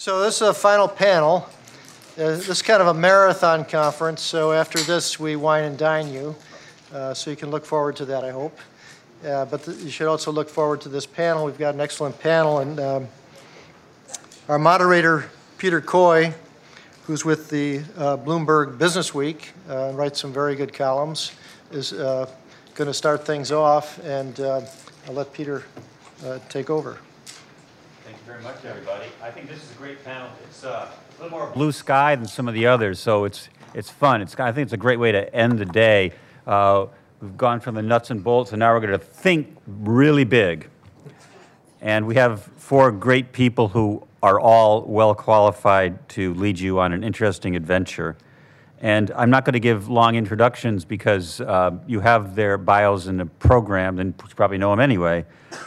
So this is a final panel. This is kind of a marathon conference, so after this we wine and dine you. So you can look forward to that, I hope. But you should also look forward to this panel. We've got an excellent panel, and our moderator, Peter Coy, who's with the Bloomberg Business Week, writes some very good columns, is going to start things off, and I'll let Peter take over. Thank you very much, everybody. I think this is a great panel. It's a little more blue sky than some of the others, so it's fun. I think it's a great way to end the day. We've gone from the nuts and bolts, and now we're going to think really big. And we have four great people who are all well qualified to lead you on an interesting adventure. And I'm not going to give long introductions because you have their bios in the program, and you probably know them anyway.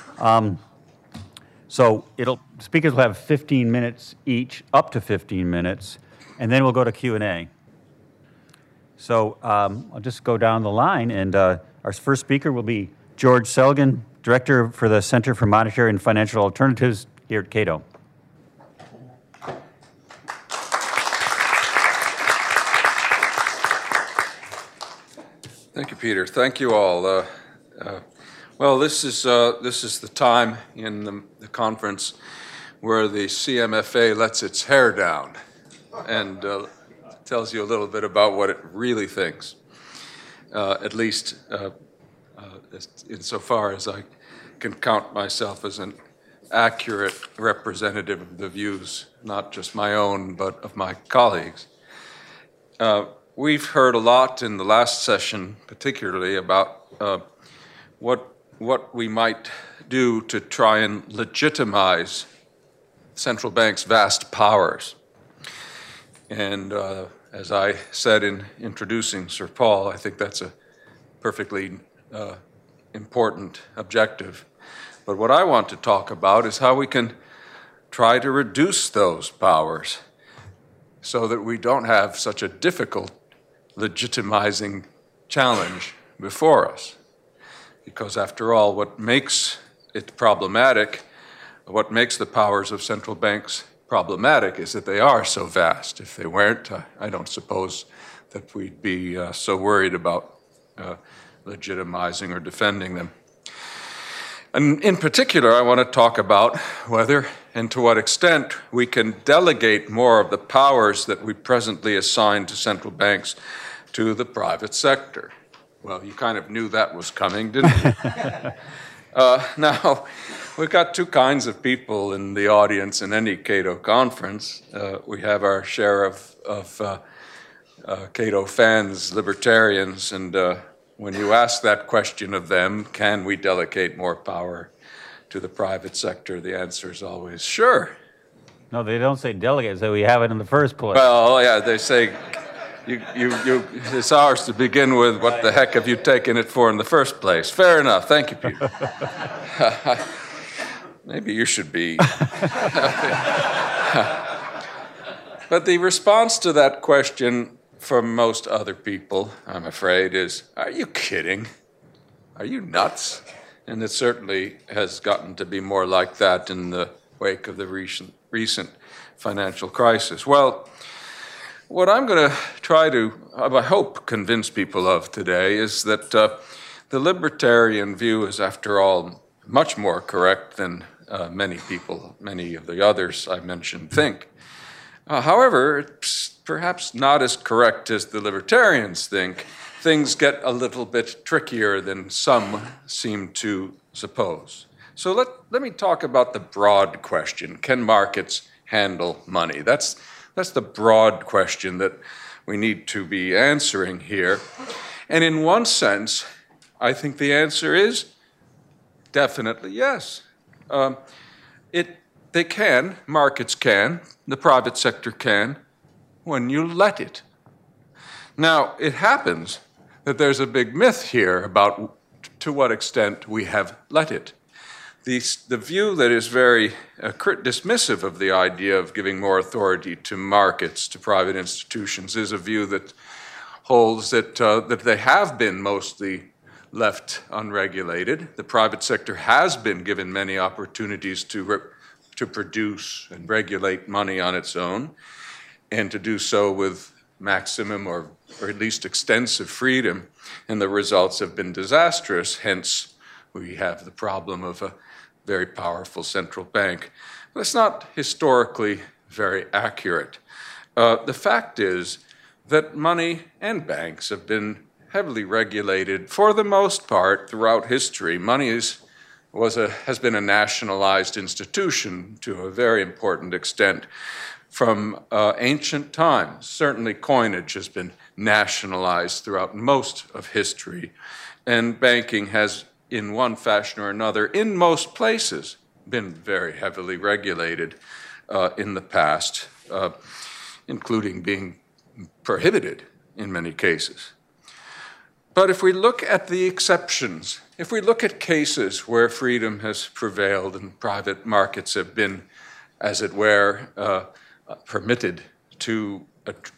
So speakers will have 15 minutes each, up to 15 minutes, and then we'll go to Q&A. So I'll just go down the line, and our first speaker will be George Selgin, Director for the Center for Monetary and Financial Alternatives here at Cato. Thank you, Peter. Thank you all. Well, this is the time in the conference where the CMFA lets its hair down and tells you a little bit about what it really thinks, at least insofar as I can count myself as an accurate representative of the views, not just my own, but of my colleagues. We've heard a lot in the last session, particularly about what we might do to try and legitimize central banks' vast powers. And as I said in introducing Sir Paul, I think that's a perfectly important objective. But what I want to talk about is how we can try to reduce those powers so that we don't have such a difficult legitimizing challenge before us. Because after all, what makes it problematic, what makes the powers of central banks problematic is that they are so vast. If they weren't, I don't suppose that we'd be so worried about legitimizing or defending them. And in particular, I want to talk about whether and to what extent we can delegate more of the powers that we presently assign to central banks to the private sector. Well, you kind of knew that was coming, didn't you? Now, we've got two kinds of people in the audience in any Cato conference. We have our share of Cato fans, libertarians, and when you ask that question of them, can we delegate more power to the private sector, the answer is always sure. No, they don't say delegate, so we have it in the first place. Well, yeah, they say, it's ours to begin with. What the heck have you taken it for in the first place? Fair enough. Thank you, Peter. Maybe you should be. But the response to that question from most other people, I'm afraid, is, are you kidding? Are you nuts? And it certainly has gotten to be more like that in the wake of the recent financial crisis. Well, what I'm going to try to, I hope, convince people of today is that the libertarian view is, after all, much more correct than many of the others I mentioned think. However, it's perhaps not as correct as the libertarians think. Things get a little bit trickier than some seem to suppose. So let me talk about the broad question. Can markets handle money? That's the broad question that we need to be answering here. And in one sense, I think the answer is definitely yes. They can, markets can, the private sector can, when you let it. Now, it happens that there's a big myth here about to what extent we have let it. The view that is very dismissive of the idea of giving more authority to markets, to private institutions, is a view that holds that they have been mostly left unregulated. The private sector has been given many opportunities to to produce and regulate money on its own, and to do so with maximum or at least extensive freedom, and the results have been disastrous. Hence, we have the problem of a very powerful central bank. That's not historically very accurate. The fact is that money and banks have been heavily regulated for the most part throughout history. Money has been a nationalized institution to a very important extent from ancient times. Certainly coinage has been nationalized throughout most of history, and banking has, in one fashion or another, in most places, been very heavily regulated in the past, including being prohibited in many cases. But if we look at the exceptions, if we look at cases where freedom has prevailed and private markets have been, as it were, permitted to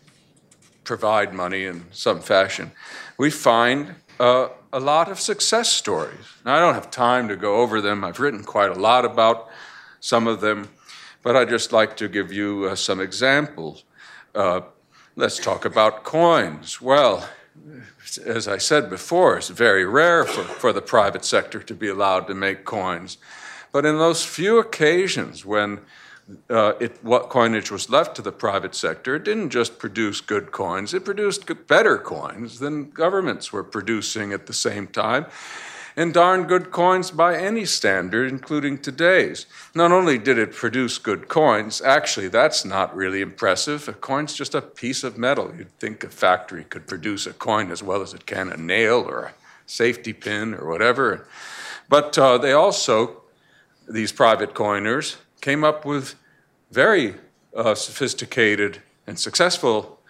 provide money in some fashion, we find a lot of success stories. Now, I don't have time to go over them. I've written quite a lot about some of them, but I'd just like to give you some examples. Let's talk about coins. Well, as I said before, it's very rare for the private sector to be allowed to make coins. But in those few occasions when what coinage was left to the private sector, it didn't just produce good coins, it produced better coins than governments were producing at the same time, and darn good coins by any standard, including today's. Not only did it produce good coins, actually that's not really impressive. A coin's just a piece of metal. You'd think a factory could produce a coin as well as it can a nail or a safety pin or whatever. But they also, these private coiners, came up with very sophisticated and successful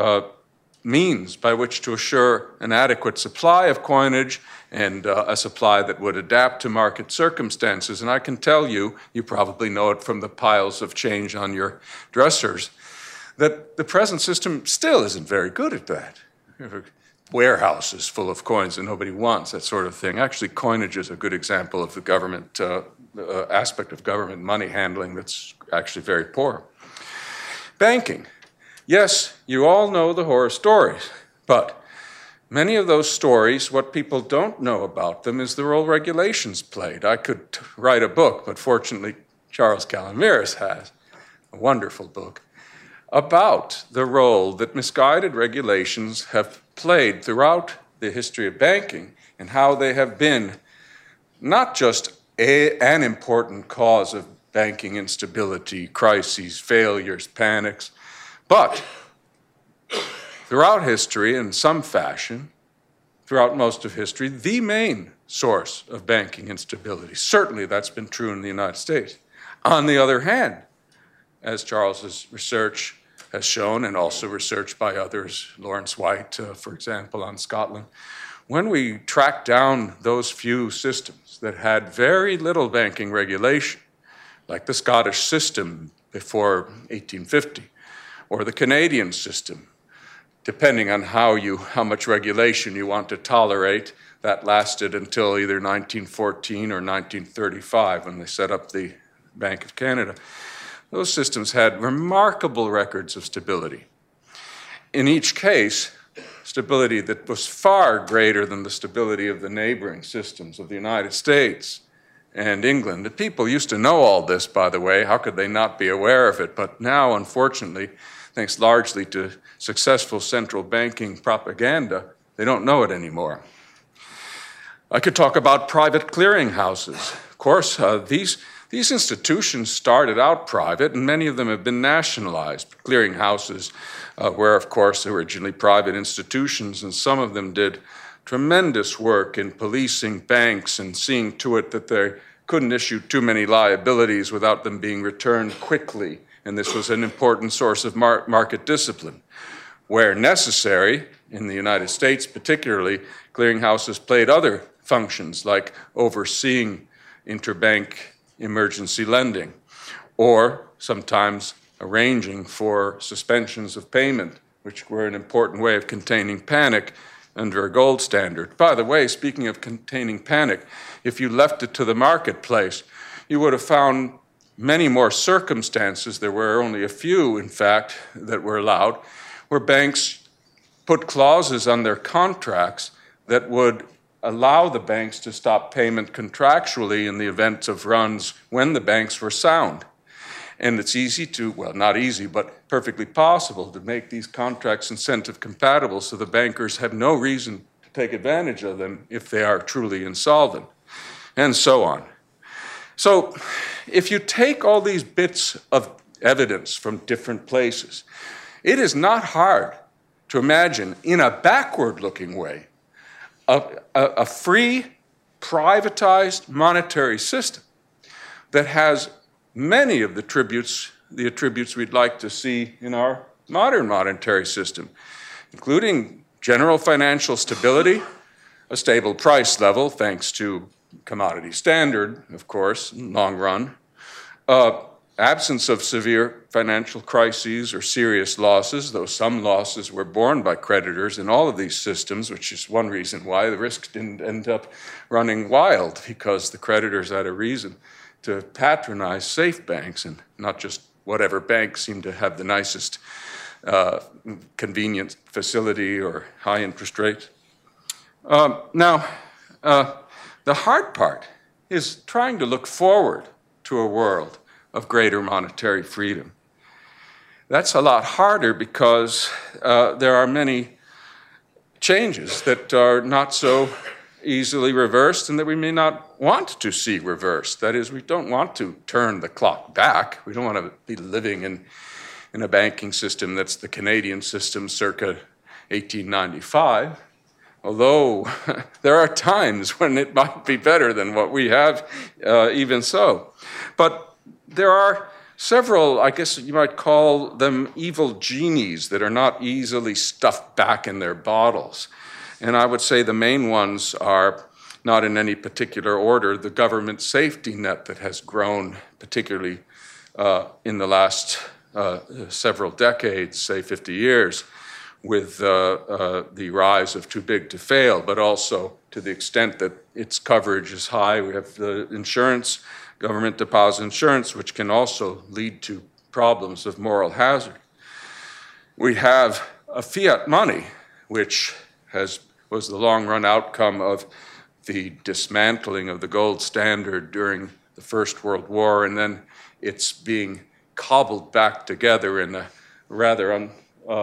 means by which to assure an adequate supply of coinage and a supply that would adapt to market circumstances. And I can tell you, you probably know it from the piles of change on your dressers, that the present system still isn't very good at that. Warehouses full of coins that nobody wants, that sort of thing. Actually, coinage is a good example of the government aspect of government money handling that's actually very poor. Banking. Yes, you all know the horror stories, but many of those stories, what people don't know about them is the role regulations played. I could write a book, but fortunately Charles Calomiris has, a wonderful book, about the role that misguided regulations have played throughout the history of banking and how they have been not just an important cause of banking instability, crises, failures, panics, but throughout history, in some fashion, throughout most of history, the main source of banking instability. Certainly that's been true in the United States. On the other hand, as Charles's research has shown, and also research by others, Lawrence White, for example, on Scotland, when we track down those few systems that had very little banking regulation, like the Scottish system before 1850, or the Canadian system, depending on how much regulation you want to tolerate, that lasted until either 1914 or 1935 when they set up the Bank of Canada. Those systems had remarkable records of stability. In each case, stability that was far greater than the stability of the neighboring systems of the United States and England. The people used to know all this, by the way. How could they not be aware of it? But now, unfortunately, thanks largely to successful central banking propaganda, they don't know it anymore. I could talk about private clearinghouses. Of course, these institutions started out private, and many of them have been nationalized. Clearinghouses were, of course, originally private institutions, and some of them did tremendous work in policing banks and seeing to it that they couldn't issue too many liabilities without them being returned quickly. And this was an important source of market discipline. Where necessary, in the United States particularly, clearinghouses played other functions like overseeing interbank emergency lending, or sometimes arranging for suspensions of payment, which were an important way of containing panic under a gold standard. By the way, speaking of containing panic, if you left it to the marketplace, you would have found many more circumstances, there were only a few, in fact, that were allowed, where banks put clauses on their contracts that would allow the banks to stop payment contractually in the event of runs when the banks were sound. And it's easy to, well, not easy, but perfectly possible to make these contracts incentive compatible so the bankers have no reason to take advantage of them if they are truly insolvent, and so on. So if you take all these bits of evidence from different places, it is not hard to imagine, in a backward-looking way, a free, privatized monetary system that has many of the attributes we'd like to see in our modern monetary system, including general financial stability, a stable price level, thanks to commodity standard, of course, in the long run, absence of severe financial crises or serious losses, though some losses were borne by creditors in all of these systems, which is one reason why the risk didn't end up running wild, because the creditors had a reason to patronize safe banks and not just whatever bank seemed to have the nicest convenient facility or high interest rates. Now, the hard part is trying to look forward to a world of greater monetary freedom. That's a lot harder because there are many changes that are not so easily reversed and that we may not want to see reversed. That is, we don't want to turn the clock back. We don't want to be living in a banking system that's the Canadian system circa 1895. Although there are times when it might be better than what we have, even so. But there are several, I guess you might call them evil genies that are not easily stuffed back in their bottles. And I would say the main ones are, not in any particular order, the government safety net that has grown, particularly in the last several decades, say 50 years, with the rise of too big to fail, but also to the extent that its coverage is high. We have the insurance, government deposit insurance, which can also lead to problems of moral hazard. We have a fiat money, which was the long-run outcome of the dismantling of the gold standard during the First World War, and then it's being cobbled back together in a rather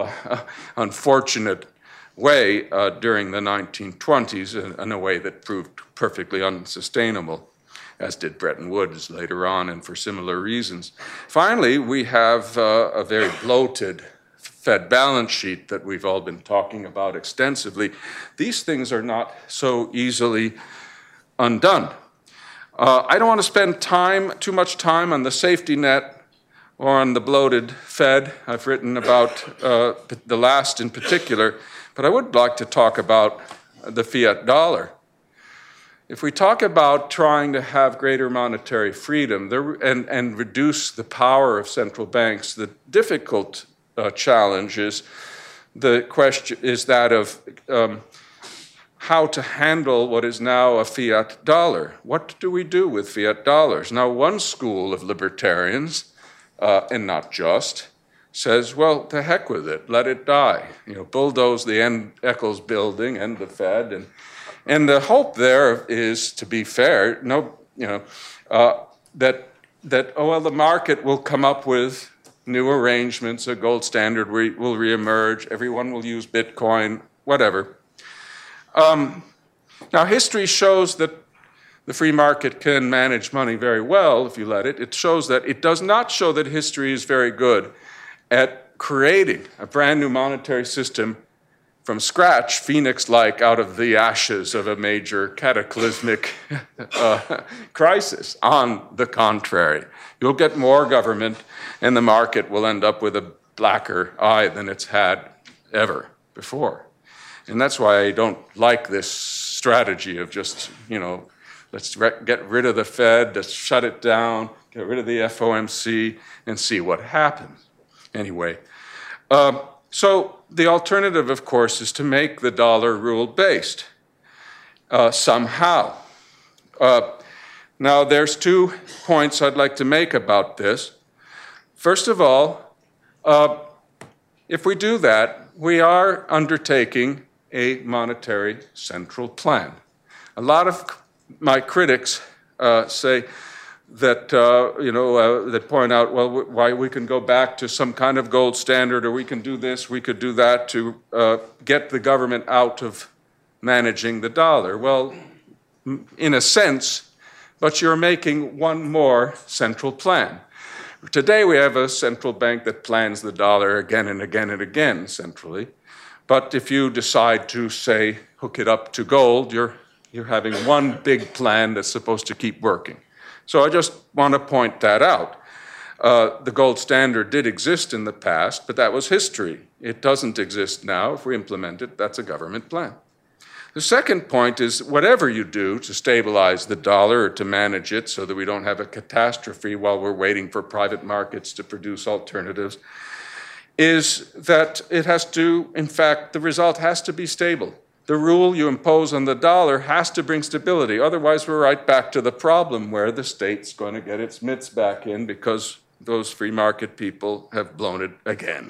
unfortunate way during the 1920s in a way that proved perfectly unsustainable, as did Bretton Woods later on and for similar reasons. Finally, we have a very bloated Fed balance sheet that we've all been talking about extensively. These things are not so easily undone. I don't want to spend too much time on the safety net or on the bloated Fed. I've written about the last in particular, but I would like to talk about the fiat dollar. If we talk about trying to have greater monetary freedom and reduce the power of central banks, the difficult challenge is the question is that of how to handle what is now a fiat dollar. What do we do with fiat dollars? Now, one school of libertarians, and not just, says, well, to heck with it, let it die. Bulldoze the Eccles building and the Fed, and the hope there is, to be fair, that the market will come up with new arrangements, a gold standard will reemerge, everyone will use Bitcoin, whatever. Now, history shows that the free market can manage money very well if you let it. It shows that. It does not show that history is very good at creating a brand new monetary system from scratch, Phoenix-like, out of the ashes of a major cataclysmic crisis. On the contrary, you'll get more government, and the market will end up with a blacker eye than it's had ever before. And that's why I don't like this strategy of just, let's get rid of the Fed, let's shut it down, get rid of the FOMC, and see what happens. Anyway, so the alternative, of course, is to make the dollar rule-based somehow. Now, there's 2 points I'd like to make about this. First of all, if we do that, we are undertaking a monetary central plan. A lot of my critics say that, that point out, well, why we can go back to some kind of gold standard, or we can do this, we could do that to get the government out of managing the dollar. Well, in a sense, but you're making one more central plan. Today we have a central bank that plans the dollar again and again and again centrally. But if you decide to, say, hook it up to gold, you're having one big plan that's supposed to keep working. So I just want to point that out. The gold standard did exist in the past, but that was history. It doesn't exist now. If we implement it, that's a government plan. The second point is whatever you do to stabilize the dollar or to manage it so that we don't have a catastrophe while we're waiting for private markets to produce alternatives, is that it has to, in fact, the result has to be stable. The rule you impose on the dollar has to bring stability. Otherwise, we're right back to the problem where the state's going to get its mitts back in because those free market people have blown it again.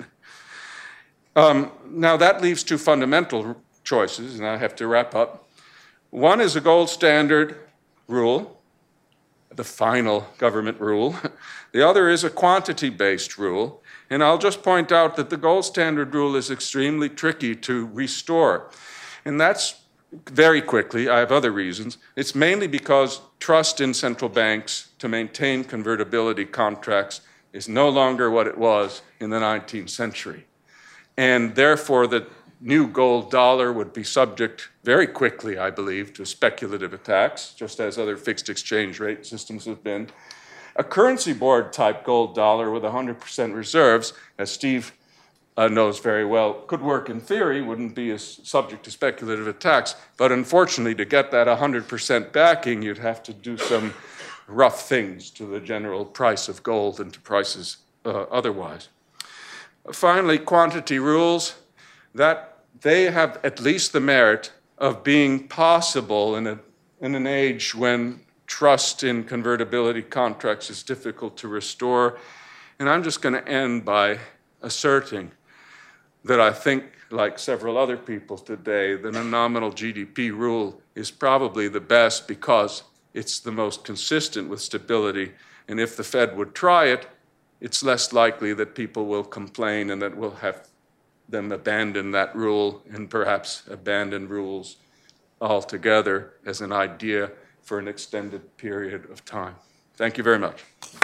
Now, that leaves 2 fundamental choices, and I have to wrap up. One is a gold standard rule, the final government rule. The other is a quantity-based rule. And I'll just point out that the gold standard rule is extremely tricky to restore. And that's very quickly, I have other reasons. It's mainly because trust in central banks to maintain convertibility contracts is no longer what it was in the 19th century. And therefore, the new gold dollar would be subject very quickly, I believe, to speculative attacks, just as other fixed exchange rate systems have been. A currency board type gold dollar with 100% reserves, as Steve knows very well, could work in theory, wouldn't be as subject to speculative attacks. But unfortunately, to get that 100% backing, you'd have to do some rough things to the general price of gold and to prices otherwise. Finally, quantity rules, that they have at least the merit of being possible in an age when trust in convertibility contracts is difficult to restore. And I'm just going to end by asserting that I think, like several other people today, that a nominal GDP rule is probably the best because it's the most consistent with stability. And if the Fed would try it, it's less likely that people will complain and that we'll have them abandon that rule and perhaps abandon rules altogether as an idea for an extended period of time. Thank you very much.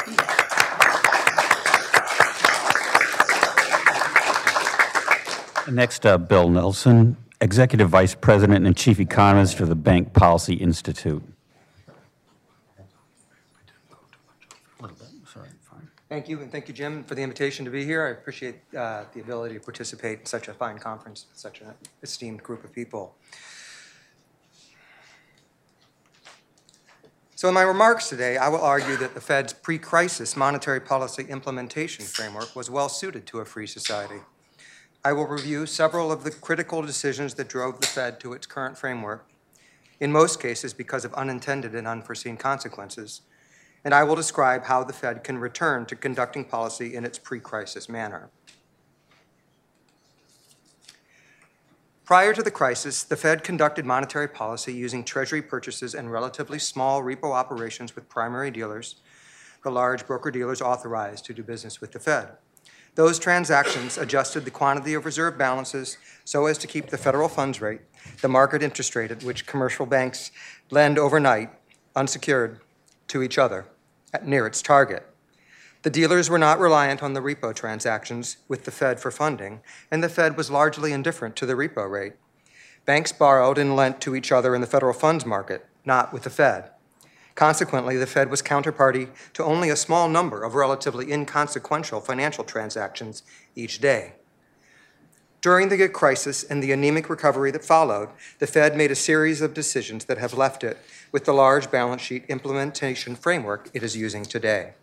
Next up, Bill Nelson, Executive Vice President and Chief Economist for the Bank Policy Institute. Thank you, and thank you, Jim, for the invitation to be here. I appreciate the ability to participate in such a fine conference with such an esteemed group of people. So in my remarks today, I will argue that the Fed's pre-crisis monetary policy implementation framework was well suited to a free society. I will review several of the critical decisions that drove the Fed to its current framework, in most cases because of unintended and unforeseen consequences, and I will describe how the Fed can return to conducting policy in its pre-crisis manner. Prior to the crisis, the Fed conducted monetary policy using Treasury purchases and relatively small repo operations with primary dealers, the large broker-dealers authorized to do business with the Fed. Those transactions adjusted the quantity of reserve balances so as to keep the federal funds rate, the market interest rate at which commercial banks lend overnight, unsecured, to each other, at near its target. The dealers were not reliant on the repo transactions with the Fed for funding, and the Fed was largely indifferent to the repo rate. Banks borrowed and lent to each other in the federal funds market, not with the Fed. Consequently, the Fed was counterparty to only a small number of relatively inconsequential financial transactions each day. During the crisis and the anemic recovery that followed, the Fed made a series of decisions that have left it with the large balance sheet implementation framework it is using today.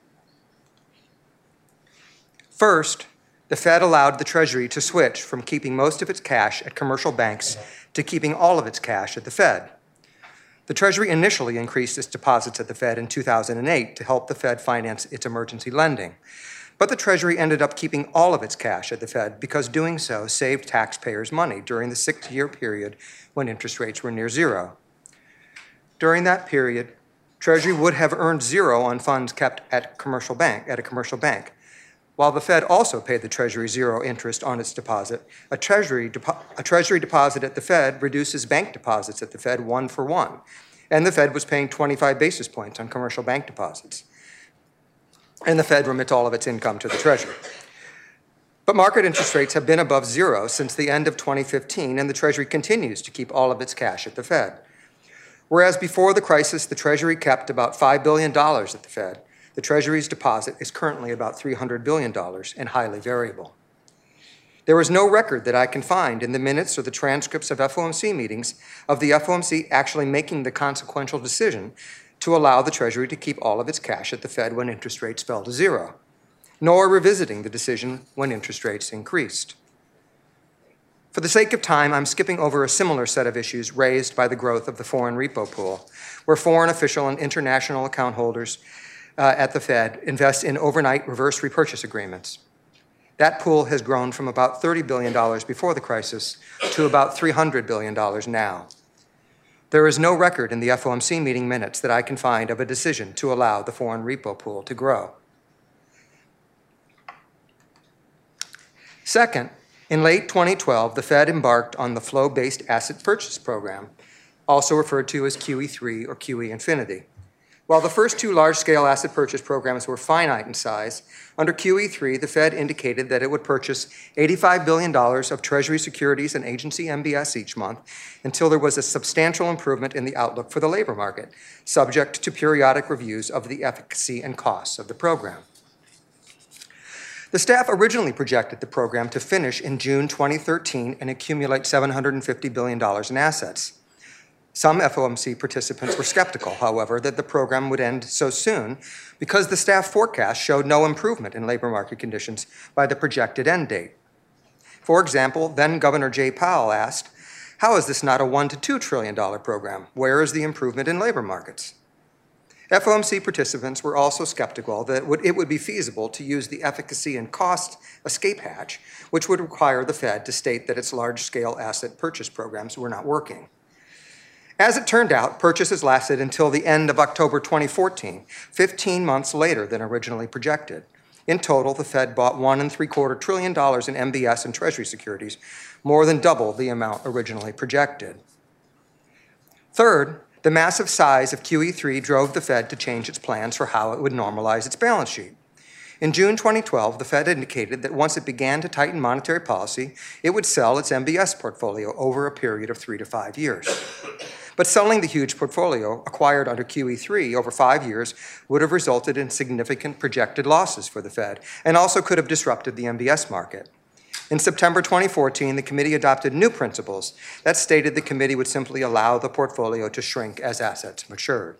First, the Fed allowed the Treasury to switch from keeping most of its cash at commercial banks to keeping all of its cash at the Fed. The Treasury initially increased its deposits at the Fed in 2008 to help the Fed finance its emergency lending. But the Treasury ended up keeping all of its cash at the Fed because doing so saved taxpayers money during the 6-year period when interest rates were near zero. During that period, Treasury would have earned zero on funds kept at a commercial bank. While the Fed also paid the Treasury zero interest on its deposit, a Treasury deposit at the Fed reduces bank deposits at the Fed 1-for-1, and the Fed was paying 25 basis points on commercial bank deposits. And the Fed remits all of its income to the Treasury. But market interest rates have been above zero since the end of 2015, and the Treasury continues to keep all of its cash at the Fed. Whereas before the crisis, the Treasury kept about $5 billion at the Fed, the Treasury's deposit is currently about $300 billion and highly variable. There is no record that I can find in the minutes or the transcripts of FOMC meetings of the FOMC actually making the consequential decision to allow the Treasury to keep all of its cash at the Fed when interest rates fell to zero, nor revisiting the decision when interest rates increased. For the sake of time, I'm skipping over a similar set of issues raised by the growth of the foreign repo pool, where foreign official and international account holders at the Fed invest in overnight reverse repurchase agreements. That pool has grown from about $30 billion before the crisis to about $300 billion now. There is no record in the FOMC meeting minutes that I can find of a decision to allow the foreign repo pool to grow. Second, in late 2012, the Fed embarked on the Flow-Based Asset Purchase Program, also referred to as QE3 or QE Infinity. While the first two large-scale asset purchase programs were finite in size, under QE3, the Fed indicated that it would purchase $85 billion of Treasury securities and agency MBS each month until there was a substantial improvement in the outlook for the labor market, subject to periodic reviews of the efficacy and costs of the program. The staff originally projected the program to finish in June 2013 and accumulate $750 billion in assets. Some FOMC participants were skeptical, however, that the program would end so soon because the staff forecast showed no improvement in labor market conditions by the projected end date. For example, then Governor Jay Powell asked, "How is this not a $1 to $2 trillion program? Where is the improvement in labor markets?" FOMC participants were also skeptical that it would be feasible to use the efficacy and cost escape hatch, which would require the Fed to state that its large-scale asset purchase programs were not working. As it turned out, purchases lasted until the end of October 2014, 15 months later than originally projected. In total, the Fed bought $1.75 trillion in MBS and Treasury securities, more than double the amount originally projected. Third, the massive size of QE3 drove the Fed to change its plans for how it would normalize its balance sheet. In June 2012, the Fed indicated that once it began to tighten monetary policy, it would sell its MBS portfolio over a period of 3 to 5 years. But selling the huge portfolio acquired under QE3 over 5 years would have resulted in significant projected losses for the Fed and also could have disrupted the MBS market. In September 2014, the committee adopted new principles that stated the committee would simply allow the portfolio to shrink as assets matured.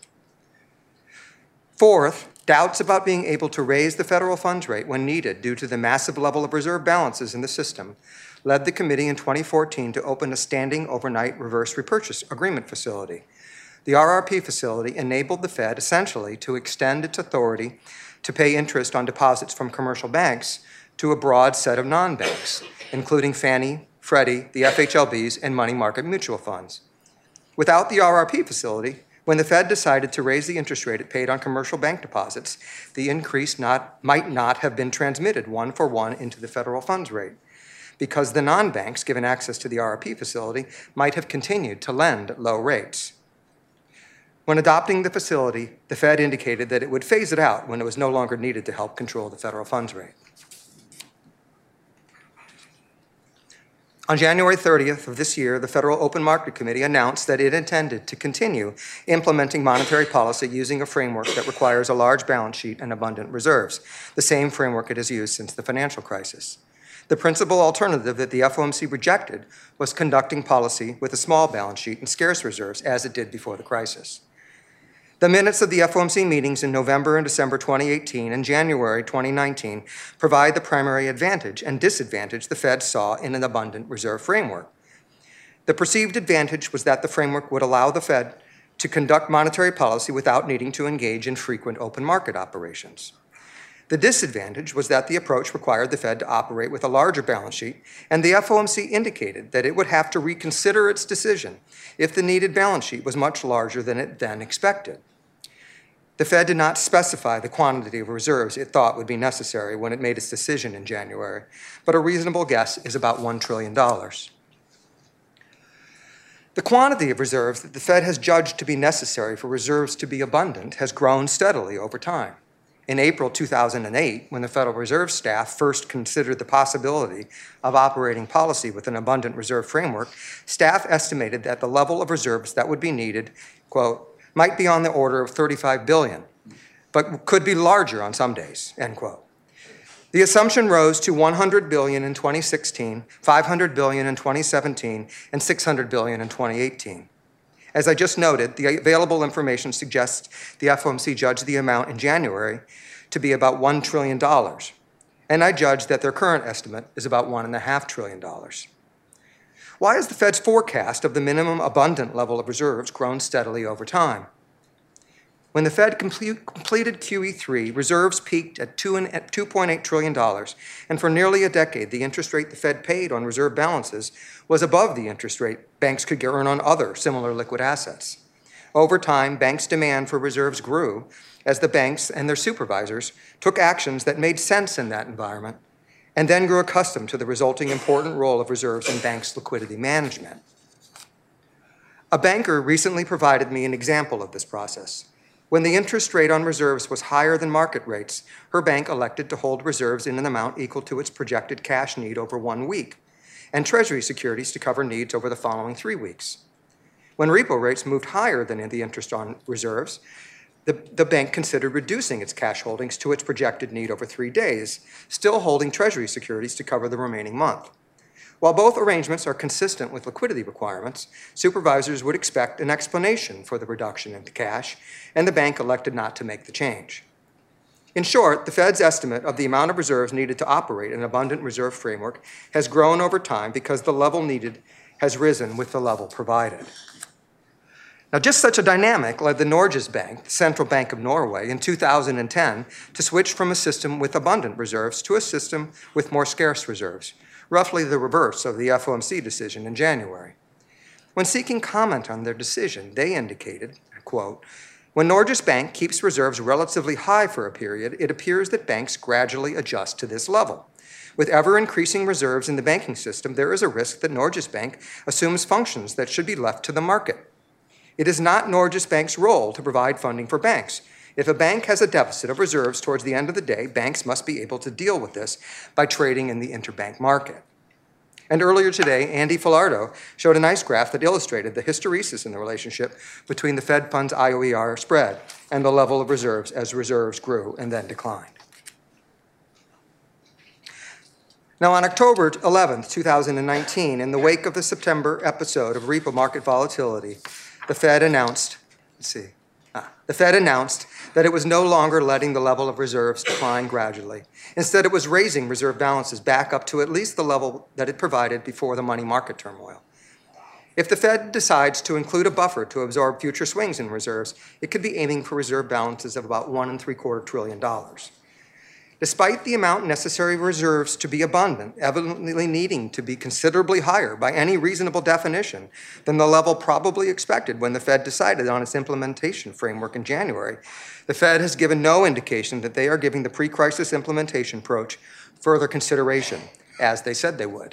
Fourth, doubts about being able to raise the federal funds rate when needed due to the massive level of reserve balances in the system led the committee in 2014 to open a standing overnight reverse repurchase agreement facility. The RRP facility enabled the Fed essentially to extend its authority to pay interest on deposits from commercial banks to a broad set of non-banks, including Fannie, Freddie, the FHLBs, and money market mutual funds. Without the RRP facility, when the Fed decided to raise the interest rate it paid on commercial bank deposits, the increase might not have been transmitted 1-for-1 into the federal funds rate, because the non-banks, given access to the RRP facility, might have continued to lend at low rates. When adopting the facility, the Fed indicated that it would phase it out when it was no longer needed to help control the federal funds rate. On January 30th of this year, the Federal Open Market Committee announced that it intended to continue implementing monetary policy using a framework that requires a large balance sheet and abundant reserves, the same framework it has used since the financial crisis. The principal alternative that the FOMC rejected was conducting policy with a small balance sheet and scarce reserves, as it did before the crisis. The minutes of the FOMC meetings in November and December 2018 and January 2019 provide the primary advantage and disadvantage the Fed saw in an abundant reserve framework. The perceived advantage was that the framework would allow the Fed to conduct monetary policy without needing to engage in frequent open market operations. The disadvantage was that the approach required the Fed to operate with a larger balance sheet, and the FOMC indicated that it would have to reconsider its decision if the needed balance sheet was much larger than it then expected. The Fed did not specify the quantity of reserves it thought would be necessary when it made its decision in January, but a reasonable guess is about $1 trillion. The quantity of reserves that the Fed has judged to be necessary for reserves to be abundant has grown steadily over time. In April 2008, when the Federal Reserve staff first considered the possibility of operating policy with an abundant reserve framework, staff estimated that the level of reserves that would be needed, quote, might be on the order of $35 billion, but could be larger on some days, end quote. The assumption rose to $100 billion in 2016, $500 billion in 2017, and $600 billion in 2018. As I just noted, the available information suggests the FOMC judged the amount in January to be about $1 trillion, and I judge that their current estimate is about $1.5 trillion. Why has the Fed's forecast of the minimum abundant level of reserves grown steadily over time? When the Fed completed QE3, reserves peaked at $2.8 trillion, and for nearly a decade, the interest rate the Fed paid on reserve balances was above the interest rate banks could earn on other similar liquid assets. Over time, banks' demand for reserves grew as the banks and their supervisors took actions that made sense in that environment, and then grew accustomed to the resulting important role of reserves in banks' liquidity management. A banker recently provided me an example of this process. When the interest rate on reserves was higher than market rates, her bank elected to hold reserves in an amount equal to its projected cash need over 1 week, and Treasury securities to cover needs over the following 3 weeks. When repo rates moved higher than the interest on reserves, the bank considered reducing its cash holdings to its projected need over 3 days, still holding Treasury securities to cover the remaining month. While both arrangements are consistent with liquidity requirements, supervisors would expect an explanation for the reduction in cash, and the bank elected not to make the change. In short, the Fed's estimate of the amount of reserves needed to operate an abundant reserve framework has grown over time because the level needed has risen with the level provided. Now, just such a dynamic led the Norges Bank, the Central Bank of Norway, in 2010 to switch from a system with abundant reserves to a system with more scarce reserves, roughly the reverse of the FOMC decision in January. When seeking comment on their decision, they indicated, quote, when Norges Bank keeps reserves relatively high for a period, it appears that banks gradually adjust to this level. With ever-increasing reserves in the banking system, there is a risk that Norges Bank assumes functions that should be left to the market. It is not Norges Bank's role to provide funding for banks. If a bank has a deficit of reserves towards the end of the day, banks must be able to deal with this by trading in the interbank market. And earlier today, Andy Filardo showed a nice graph that illustrated the hysteresis in the relationship between the Fed funds IOER spread and the level of reserves as reserves grew and then declined. Now, on October 11, 2019, in the wake of the September episode of repo market volatility, the Fed announced, that it was no longer letting the level of reserves decline gradually. Instead, it was raising reserve balances back up to at least the level that it provided before the money market turmoil. If the Fed decides to include a buffer to absorb future swings in reserves, it could be aiming for reserve balances of about $1.75 trillion. Despite the amount necessary reserves to be abundant, evidently needing to be considerably higher by any reasonable definition than the level probably expected when the Fed decided on its implementation framework in January, the Fed has given no indication that they are giving the pre-crisis implementation approach further consideration, as they said they would.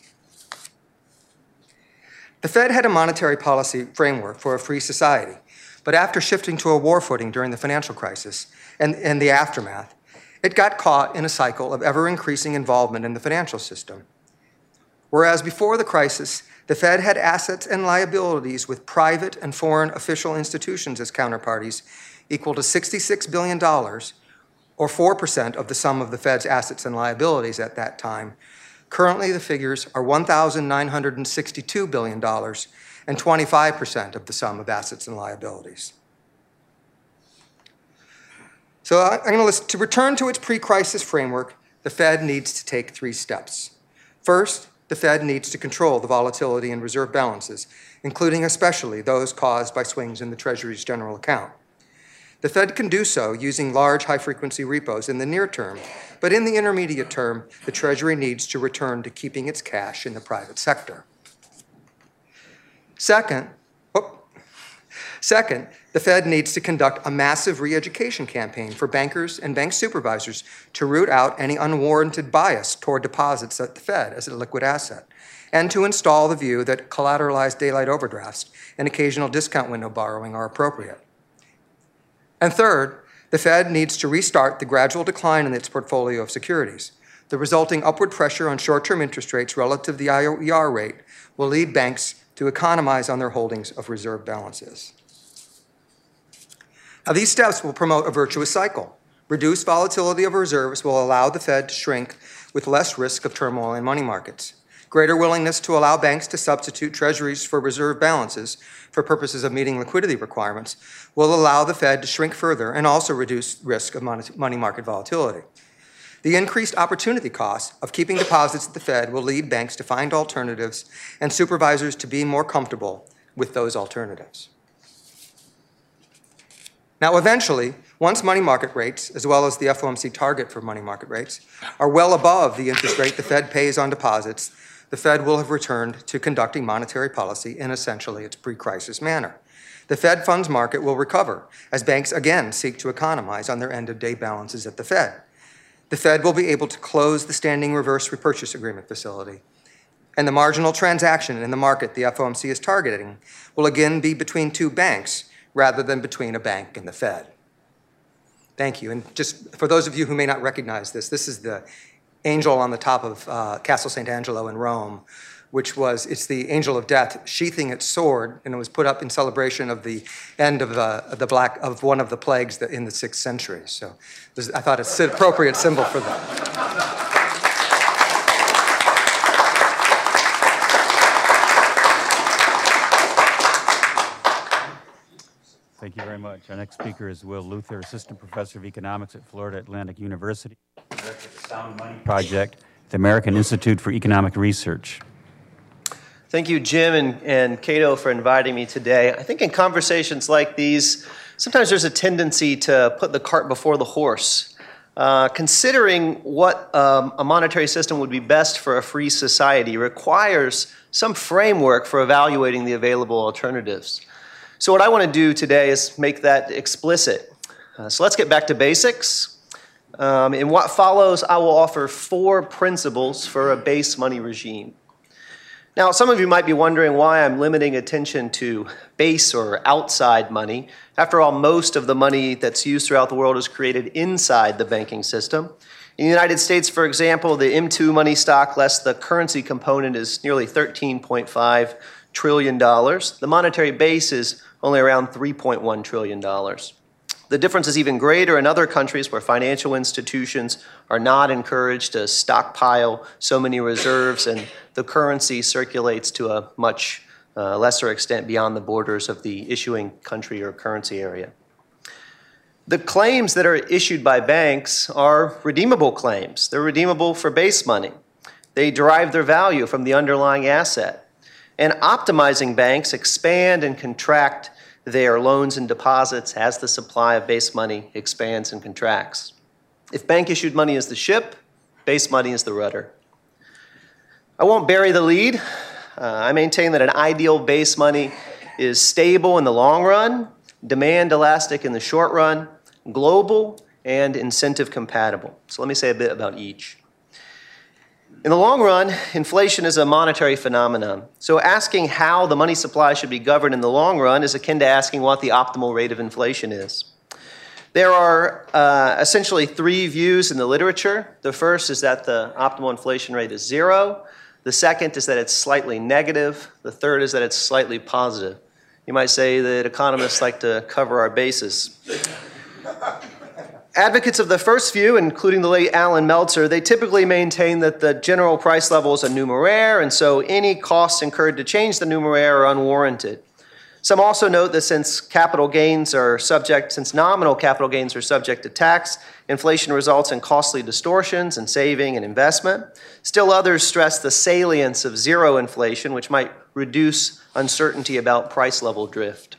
The Fed had a monetary policy framework for a free society, but after shifting to a war footing during the financial crisis and the aftermath, it got caught in a cycle of ever-increasing involvement in the financial system. Whereas before the crisis, the Fed had assets and liabilities with private and foreign official institutions as counterparties equal to $66 billion, or 4% of the sum of the Fed's assets and liabilities at that time. Currently, the figures are $1,962 billion and 25% of the sum of assets and liabilities. So I'm going to list, to return to its pre-crisis framework, the Fed needs to take 3 steps. First, the Fed needs to control the volatility in reserve balances, including especially those caused by swings in the Treasury's general account. The Fed can do so using large high-frequency repos in the near term, but in the intermediate term, the Treasury needs to return to keeping its cash in the private sector. Second, the Fed needs to conduct a massive re-education campaign for bankers and bank supervisors to root out any unwarranted bias toward deposits at the Fed as a liquid asset, and to install the view that collateralized daylight overdrafts and occasional discount window borrowing are appropriate. And third, the Fed needs to restart the gradual decline in its portfolio of securities. The resulting upward pressure on short-term interest rates relative to the IOER rate will lead banks to economize on their holdings of reserve balances. Now, these steps will promote a virtuous cycle. Reduced volatility of reserves will allow the Fed to shrink with less risk of turmoil in money markets. Greater willingness to allow banks to substitute treasuries for reserve balances for purposes of meeting liquidity requirements will allow the Fed to shrink further and also reduce risk of money market volatility. The increased opportunity cost of keeping deposits at the Fed will lead banks to find alternatives and supervisors to be more comfortable with those alternatives. Now, eventually, once money market rates, as well as the FOMC target for money market rates, are well above the interest rate the Fed pays on deposits, the Fed will have returned to conducting monetary policy in essentially its pre-crisis manner. The Fed funds market will recover as banks again seek to economize on their end-of-day balances at the Fed. The Fed will be able to close the standing reverse repurchase agreement facility, and the marginal transaction in the market the FOMC is targeting will again be between two banks rather than between a bank and the Fed. Thank you. And just for those of you who may not recognize this, this is the angel on the top of Castle Sant'Angelo in Rome, it's the angel of death sheathing its sword, and it was put up in celebration of the end of one of the plagues in the 6th century. So I thought it's an appropriate symbol for that. Thank you very much. Our next speaker is Will Luther, Assistant Professor of Economics at Florida Atlantic University, Director of the Sound Money Project at the American Institute for Economic Research. Thank you, Jim and Cato, for inviting me today. I think in conversations like these, sometimes there's a tendency to put the cart before the horse. Considering what a monetary system would be best for a free society requires some framework for evaluating the available alternatives. So what I want to do today is make that explicit. So let's get back to basics. In what follows, I will offer 4 principles for a base money regime. Now, some of you might be wondering why I'm limiting attention to base or outside money. After all, most of the money that's used throughout the world is created inside the banking system. In the United States, for example, the M2 money stock less the currency component is nearly $13.5 trillion. The monetary base is only around $3.1 trillion. The difference is even greater in other countries where financial institutions are not encouraged to stockpile so many reserves, and the currency circulates to a much lesser extent beyond the borders of the issuing country or currency area. The claims that are issued by banks are redeemable claims. They're redeemable for base money. They derive their value from the underlying asset. And optimizing banks expand and contract their loans and deposits as the supply of base money expands and contracts. If bank-issued money is the ship, base money is the rudder. I won't bury the lead. I maintain that an ideal base money is stable in the long run, demand elastic in the short run, global, and incentive compatible. So let me say a bit about each. In the long run, inflation is a monetary phenomenon. So asking how the money supply should be governed in the long run is akin to asking what the optimal rate of inflation is. There are essentially 3 views in the literature. The first is that the optimal inflation rate is 0. The second is that it's slightly negative. The third is that it's slightly positive. You might say that economists like to cover our bases. Advocates of the first view, including the late Alan Meltzer, they typically maintain that the general price level is a numeraire, and so any costs incurred to change the numeraire are unwarranted. Some also note that since nominal capital gains are subject to tax, inflation results in costly distortions in saving and investment. Still others stress the salience of zero inflation, which might reduce uncertainty about price level drift.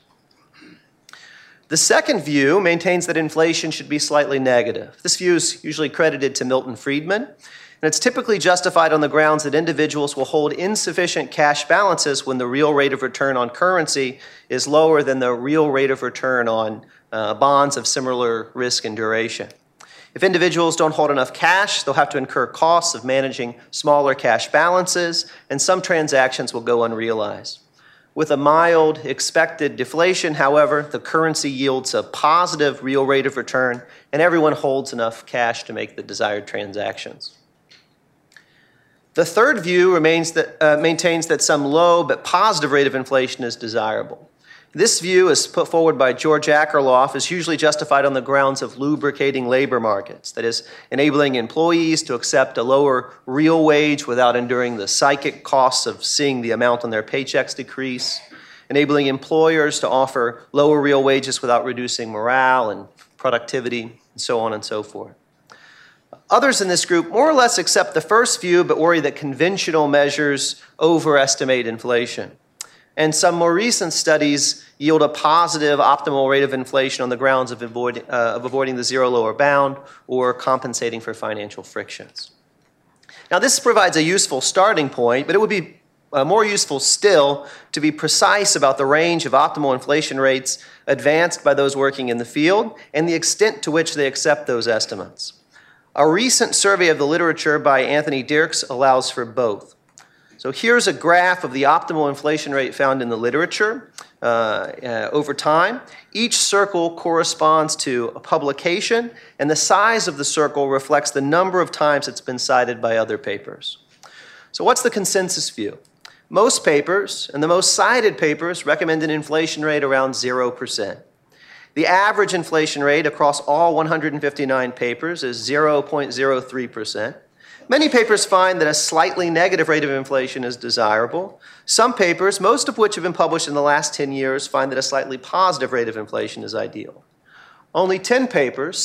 The second view maintains that inflation should be slightly negative. This view is usually credited to Milton Friedman, and it's typically justified on the grounds that individuals will hold insufficient cash balances when the real rate of return on currency is lower than the real rate of return on bonds of similar risk and duration. If individuals don't hold enough cash, they'll have to incur costs of managing smaller cash balances, and some transactions will go unrealized. With a mild expected deflation, however, the currency yields a positive real rate of return, and everyone holds enough cash to make the desired transactions. The third view maintains that some low but positive rate of inflation is desirable. This view, as put forward by George Akerlof, is usually justified on the grounds of lubricating labor markets, that is, enabling employees to accept a lower real wage without enduring the psychic costs of seeing the amount on their paychecks decrease, enabling employers to offer lower real wages without reducing morale and productivity, and so on and so forth. Others in this group more or less accept the first view, but worry that conventional measures overestimate inflation. And some more recent studies yield a positive optimal rate of inflation on the grounds of avoiding the zero lower bound or compensating for financial frictions. Now, this provides a useful starting point, but it would be more useful still to be precise about the range of optimal inflation rates advanced by those working in the field and the extent to which they accept those estimates. A recent survey of the literature by Anthony Dirks allows for both. So here's a graph of the optimal inflation rate found in the literature over time. Each circle corresponds to a publication, and the size of the circle reflects the number of times it's been cited by other papers. So what's the consensus view? Most papers, and the most cited papers, recommend an inflation rate around 0%. The average inflation rate across all 159 papers is 0.03%. Many papers find that a slightly negative rate of inflation is desirable. Some papers, most of which have been published in the last 10 years, find that a slightly positive rate of inflation is ideal. Only 10 papers,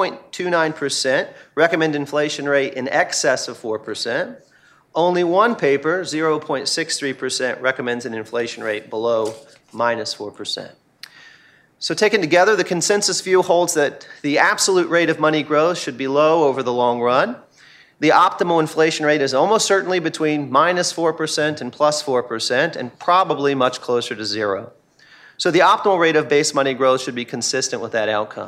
6.29%, recommend inflation rate in excess of 4%. Only one paper, 0.63%, recommends an inflation rate below -4%. So taken together, the consensus view holds that the absolute rate of money growth should be low over the long run. The optimal inflation rate is almost certainly between -4% and +4%, and probably much closer to zero. So the optimal rate of base money growth should be consistent with that outcome.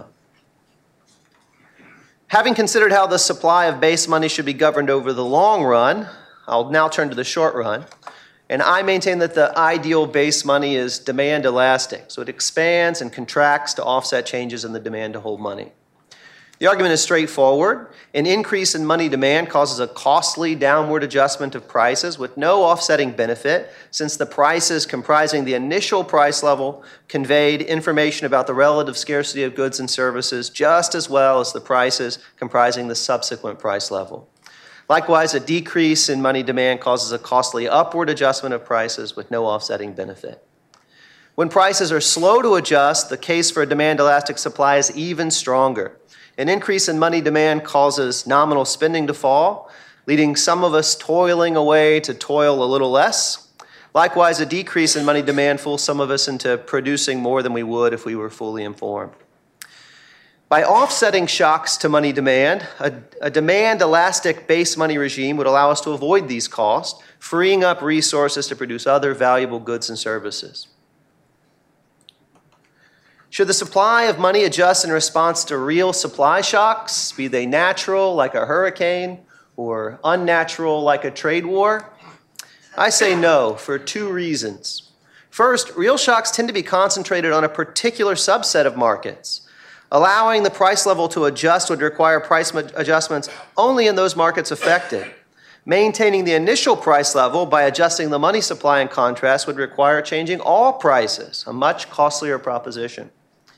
Having considered how the supply of base money should be governed over the long run, I'll now turn to the short run. And I maintain that the ideal base money is demand elastic, so it expands and contracts to offset changes in the demand to hold money. The argument is straightforward. An increase in money demand causes a costly downward adjustment of prices with no offsetting benefit, since the prices comprising the initial price level conveyed information about the relative scarcity of goods and services just as well as the prices comprising the subsequent price level. Likewise, a decrease in money demand causes a costly upward adjustment of prices with no offsetting benefit. When prices are slow to adjust, the case for a demand elastic supply is even stronger. An increase in money demand causes nominal spending to fall, leading some of us toiling away to toil a little less. Likewise, a decrease in money demand fools some of us into producing more than we would if we were fully informed. By offsetting shocks to money demand, a demand elastic base money regime would allow us to avoid these costs, freeing up resources to produce other valuable goods and services. Should the supply of money adjust in response to real supply shocks, be they natural like a hurricane or unnatural like a trade war? I say no for two reasons. First, real shocks tend to be concentrated on a particular subset of markets. Allowing the price level to adjust would require price adjustments only in those markets affected. Maintaining the initial price level by adjusting the money supply, in contrast, would require changing all prices, a much costlier proposition.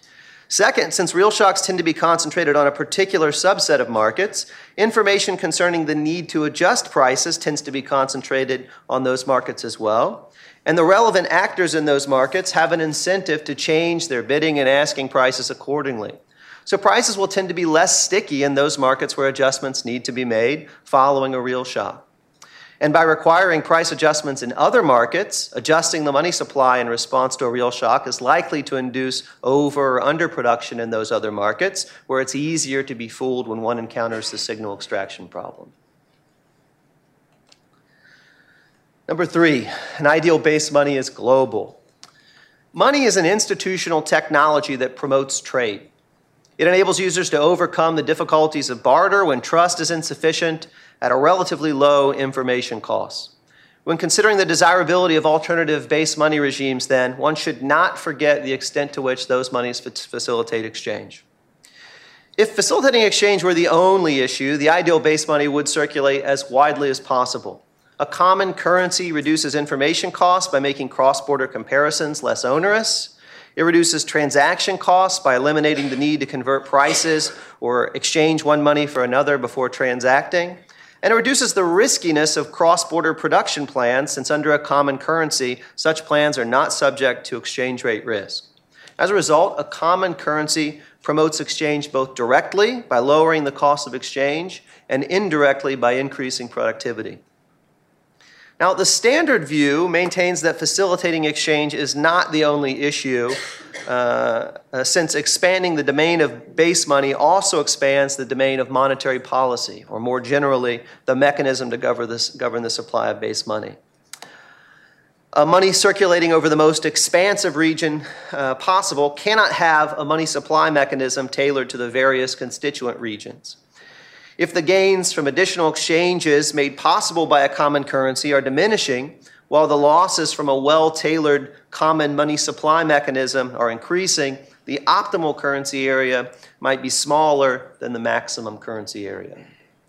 Second, since real shocks tend to be concentrated on a particular subset of markets, information concerning the need to adjust prices tends to be concentrated on those markets as well. And the relevant actors in those markets have an incentive to change their bidding and asking prices accordingly. So prices will tend to be less sticky in those markets where adjustments need to be made following a real shock. And by requiring price adjustments in other markets, adjusting the money supply in response to a real shock is likely to induce over or underproduction in those other markets, where it's easier to be fooled when one encounters the signal extraction problem. Number 3, an ideal base money is global. Money is an institutional technology that promotes trade. It enables users to overcome the difficulties of barter when trust is insufficient at a relatively low information cost. When considering the desirability of alternative base money regimes, then, one should not forget the extent to which those monies facilitate exchange. If facilitating exchange were the only issue, the ideal base money would circulate as widely as possible. A common currency reduces information costs by making cross-border comparisons less onerous. It reduces transaction costs by eliminating the need to convert prices or exchange one money for another before transacting. And it reduces the riskiness of cross-border production plans, since under a common currency, such plans are not subject to exchange rate risk. As a result, a common currency promotes exchange both directly by lowering the cost of exchange and indirectly by increasing productivity. Now, the standard view maintains that facilitating exchange is not the only issue, since expanding the domain of base money also expands the domain of monetary policy, or more generally, the mechanism to govern the supply of base money. Money circulating over the most expansive region possible cannot have a money supply mechanism tailored to the various constituent regions. If the gains from additional exchanges made possible by a common currency are diminishing, while the losses from a well-tailored common money supply mechanism are increasing, the optimal currency area might be smaller than the maximum currency area.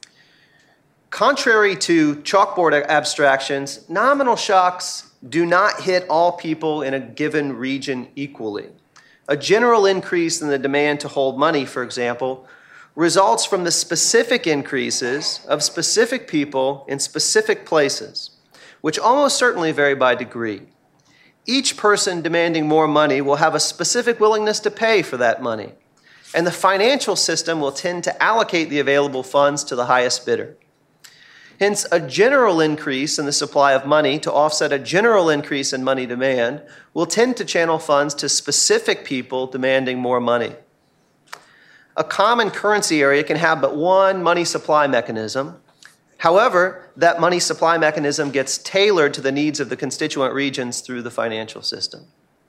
Contrary to chalkboard abstractions, nominal shocks do not hit all people in a given region equally. A general increase in the demand to hold money, for example, results from the specific increases of specific people in specific places, which almost certainly vary by degree. Each person demanding more money will have a specific willingness to pay for that money, and the financial system will tend to allocate the available funds to the highest bidder. Hence, a general increase in the supply of money to offset a general increase in money demand will tend to channel funds to specific people demanding more money. A common currency area can have but one money supply mechanism. However, that money supply mechanism gets tailored to the needs of the constituent regions through the financial system.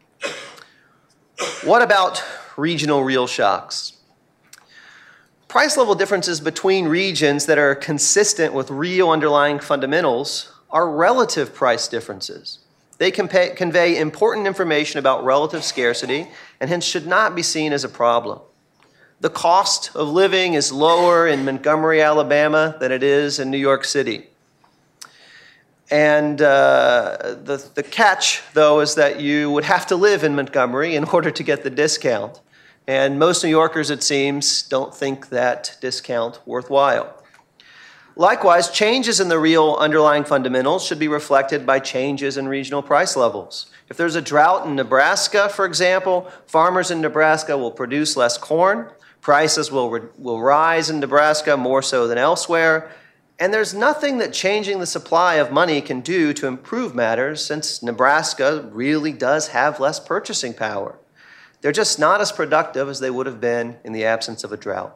What about regional real shocks? Price level differences between regions that are consistent with real underlying fundamentals are relative price differences. They convey important information about relative scarcity and hence should not be seen as a problem. The cost of living is lower in Montgomery, Alabama than it is in New York City. And the catch, though, is that you would have to live in Montgomery in order to get the discount. And most New Yorkers, it seems, don't think that discount worthwhile. Likewise, changes in the real underlying fundamentals should be reflected by changes in regional price levels. If there's a drought in Nebraska, for example, farmers in Nebraska will produce less corn. Prices will rise in Nebraska more so than elsewhere, and there's nothing that changing the supply of money can do to improve matters, since Nebraska really does have less purchasing power. They're just not as productive as they would have been in the absence of a drought.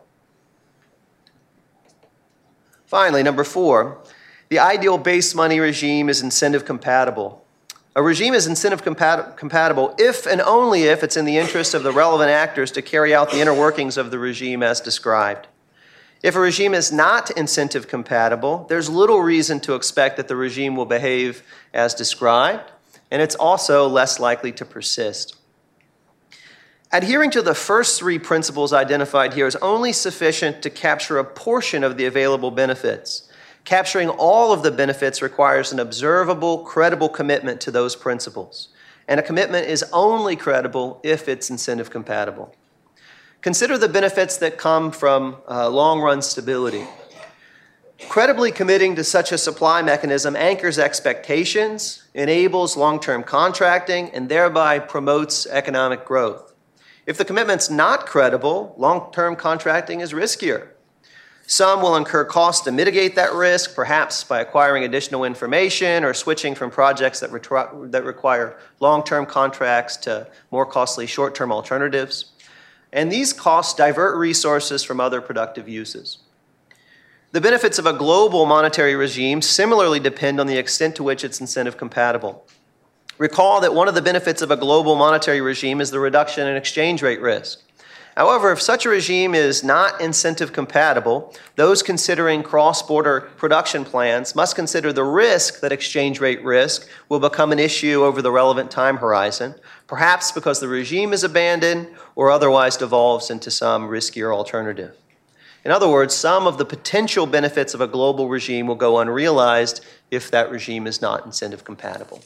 Finally, number 4, the ideal base money regime is incentive compatible. A regime is incentive compatible if and only if it's in the interest of the relevant actors to carry out the inner workings of the regime as described. If a regime is not incentive compatible, there's little reason to expect that the regime will behave as described, and it's also less likely to persist. Adhering to the first 3 principles identified here is only sufficient to capture a portion of the available benefits. Capturing all of the benefits requires an observable, credible commitment to those principles. And a commitment is only credible if it's incentive compatible. Consider the benefits that come from long-run stability. Credibly committing to such a supply mechanism anchors expectations, enables long-term contracting, and thereby promotes economic growth. If the commitment's not credible, long-term contracting is riskier. Some will incur costs to mitigate that risk, perhaps by acquiring additional information or switching from projects that require long-term contracts to more costly short-term alternatives. And these costs divert resources from other productive uses. The benefits of a global monetary regime similarly depend on the extent to which it's incentive compatible. Recall that one of the benefits of a global monetary regime is the reduction in exchange rate risk. However, if such a regime is not incentive compatible, those considering cross-border production plans must consider the risk that exchange rate risk will become an issue over the relevant time horizon, perhaps because the regime is abandoned or otherwise devolves into some riskier alternative. In other words, some of the potential benefits of a global regime will go unrealized if that regime is not incentive compatible.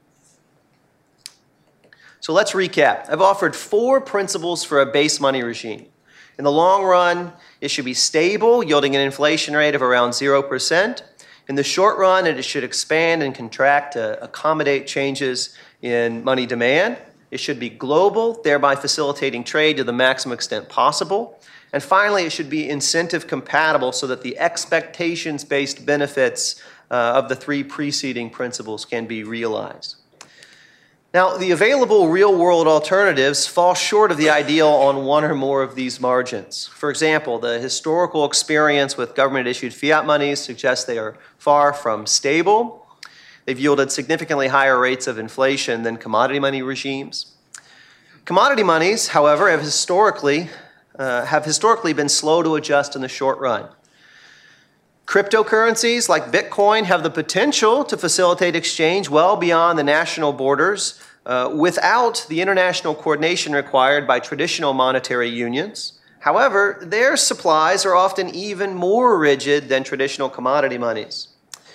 So let's recap. I've offered 4 principles for a base money regime. In the long run, it should be stable, yielding an inflation rate of around 0%. In the short run, it should expand and contract to accommodate changes in money demand. It should be global, thereby facilitating trade to the maximum extent possible. And finally, it should be incentive compatible so that the expectations-based benefits of the 3 preceding principles can be realized. Now, the available real-world alternatives fall short of the ideal on one or more of these margins. For example, the historical experience with government-issued fiat monies suggests they are far from stable. They've yielded significantly higher rates of inflation than commodity money regimes. Commodity monies, however, have historically been slow to adjust in the short run. Cryptocurrencies like Bitcoin have the potential to facilitate exchange well beyond the national borders without the international coordination required by traditional monetary unions. However, their supplies are often even more rigid than traditional commodity monies.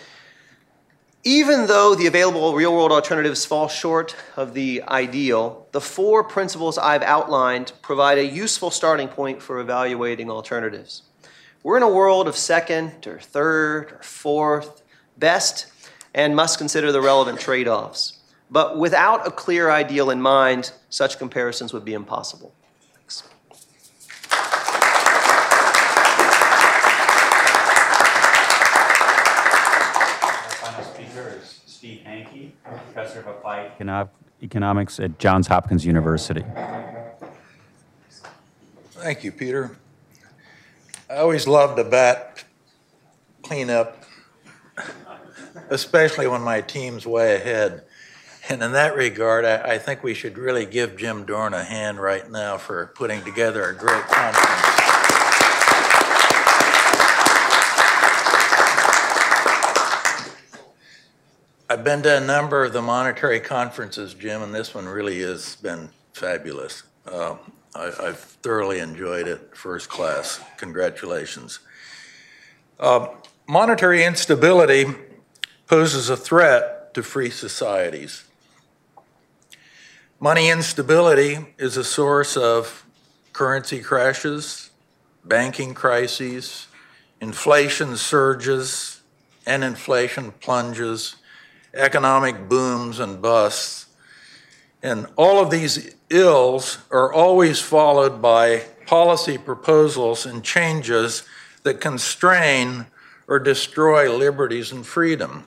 Even though the available real-world alternatives fall short of the ideal, the 4 principles I've outlined provide a useful starting point for evaluating alternatives. We're in a world of second or third or fourth best and must consider the relevant trade-offs. But without a clear ideal in mind, such comparisons would be impossible. Thanks. Our final speaker is Steve Hanke, professor of applied economics at Johns Hopkins University. Thank you, Peter. I always love to bat cleanup, especially when my team's way ahead. And in that regard, I think we should really give Jim Dorn a hand right now for putting together a great conference. I've been to a number of the monetary conferences, Jim, and this one really has been fabulous. I've thoroughly enjoyed it, first class. Congratulations. Monetary instability poses a threat to free societies. Money instability is a source of currency crashes, banking crises, inflation surges, and inflation plunges, economic booms and busts. And all of these ills are always followed by policy proposals and changes that constrain or destroy liberties and freedom.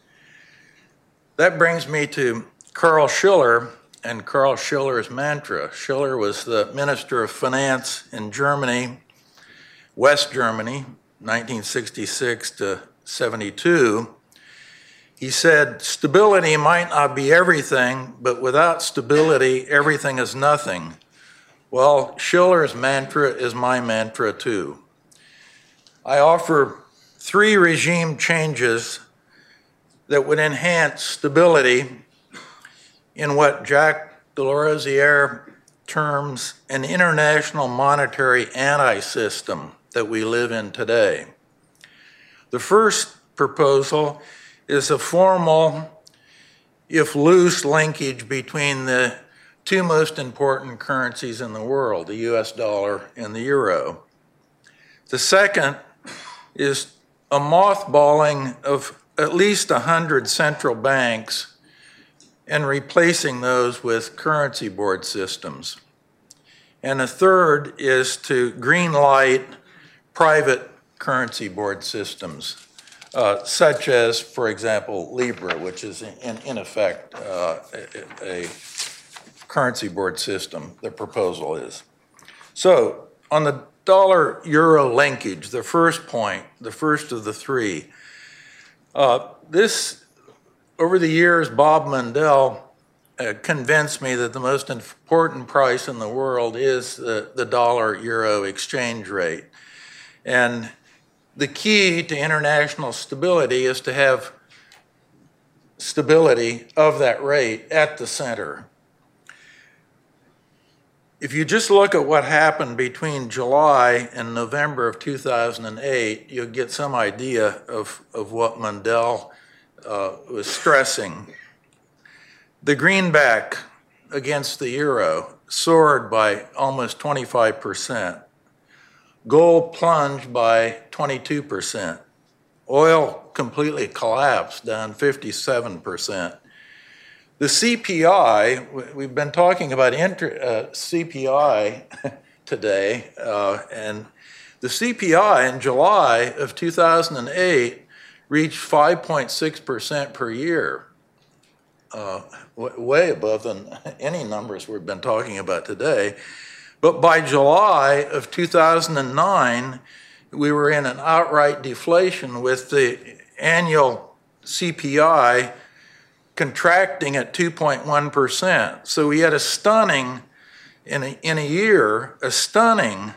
That brings me to Carl Schiller and Carl Schiller's mantra. Schiller was the Minister of Finance in Germany, West Germany, 1966 to 72. He said, stability might not be everything, but without stability, everything is nothing. Well, Schiller's mantra is my mantra too. I offer 3 regime changes that would enhance stability in what Jacques de Larosière terms an international monetary anti-system that we live in today. The first proposal is a formal, if loose, linkage between the two most important currencies in the world, the US dollar and the euro. The second is a mothballing of at least 100 central banks and replacing those with currency board systems. And the third is to green light private currency board systems, such as, for example, Libra, which is in effect a currency board system, the proposal is. So on the dollar-euro linkage, the first point, the first of the three, over the years, Bob Mundell convinced me that the most important price in the world is the dollar-euro exchange rate. And the key to international stability is to have stability of that rate at the center. If you just look at what happened between July and November of 2008, you'll get some idea of what Mundell was stressing. The greenback against the euro soared by almost 25%. Gold plunged by 22%. Oil completely collapsed, down 57%. The CPI, we've been talking about CPI today, and the CPI in July of 2008 reached 5.6% per year, way above than any numbers we've been talking about today. But by July of 2009, we were in an outright deflation with the annual CPI contracting at 2.1%. So we had a stunning, in a year, a stunning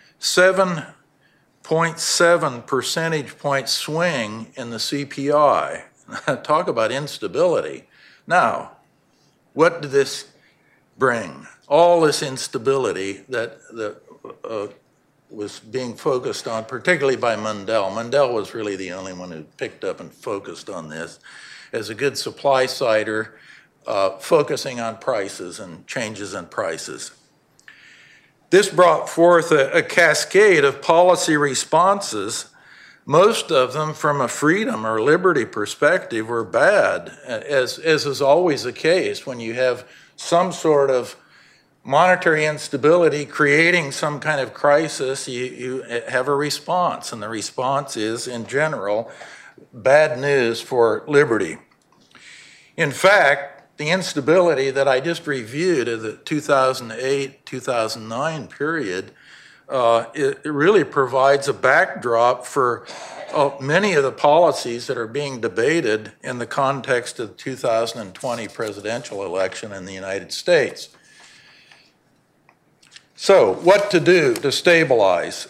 7.7 percentage point swing in the CPI. Talk about instability. Now, what did this bring? All this instability that was being focused on, particularly by Mundell. Mundell was really the only one who picked up and focused on this as a good supply sider, focusing on prices and changes in prices. This brought forth a cascade of policy responses. Most of them, from a freedom or liberty perspective, were bad, as is always the case when you have some sort of monetary instability creating some kind of crisis. You have a response, and the response is, in general, bad news for liberty. In fact, the instability that I just reviewed of the 2008-2009 period, it really provides a backdrop for many of the policies that are being debated in the context of the 2020 presidential election in the United States. So, what to do to stabilize?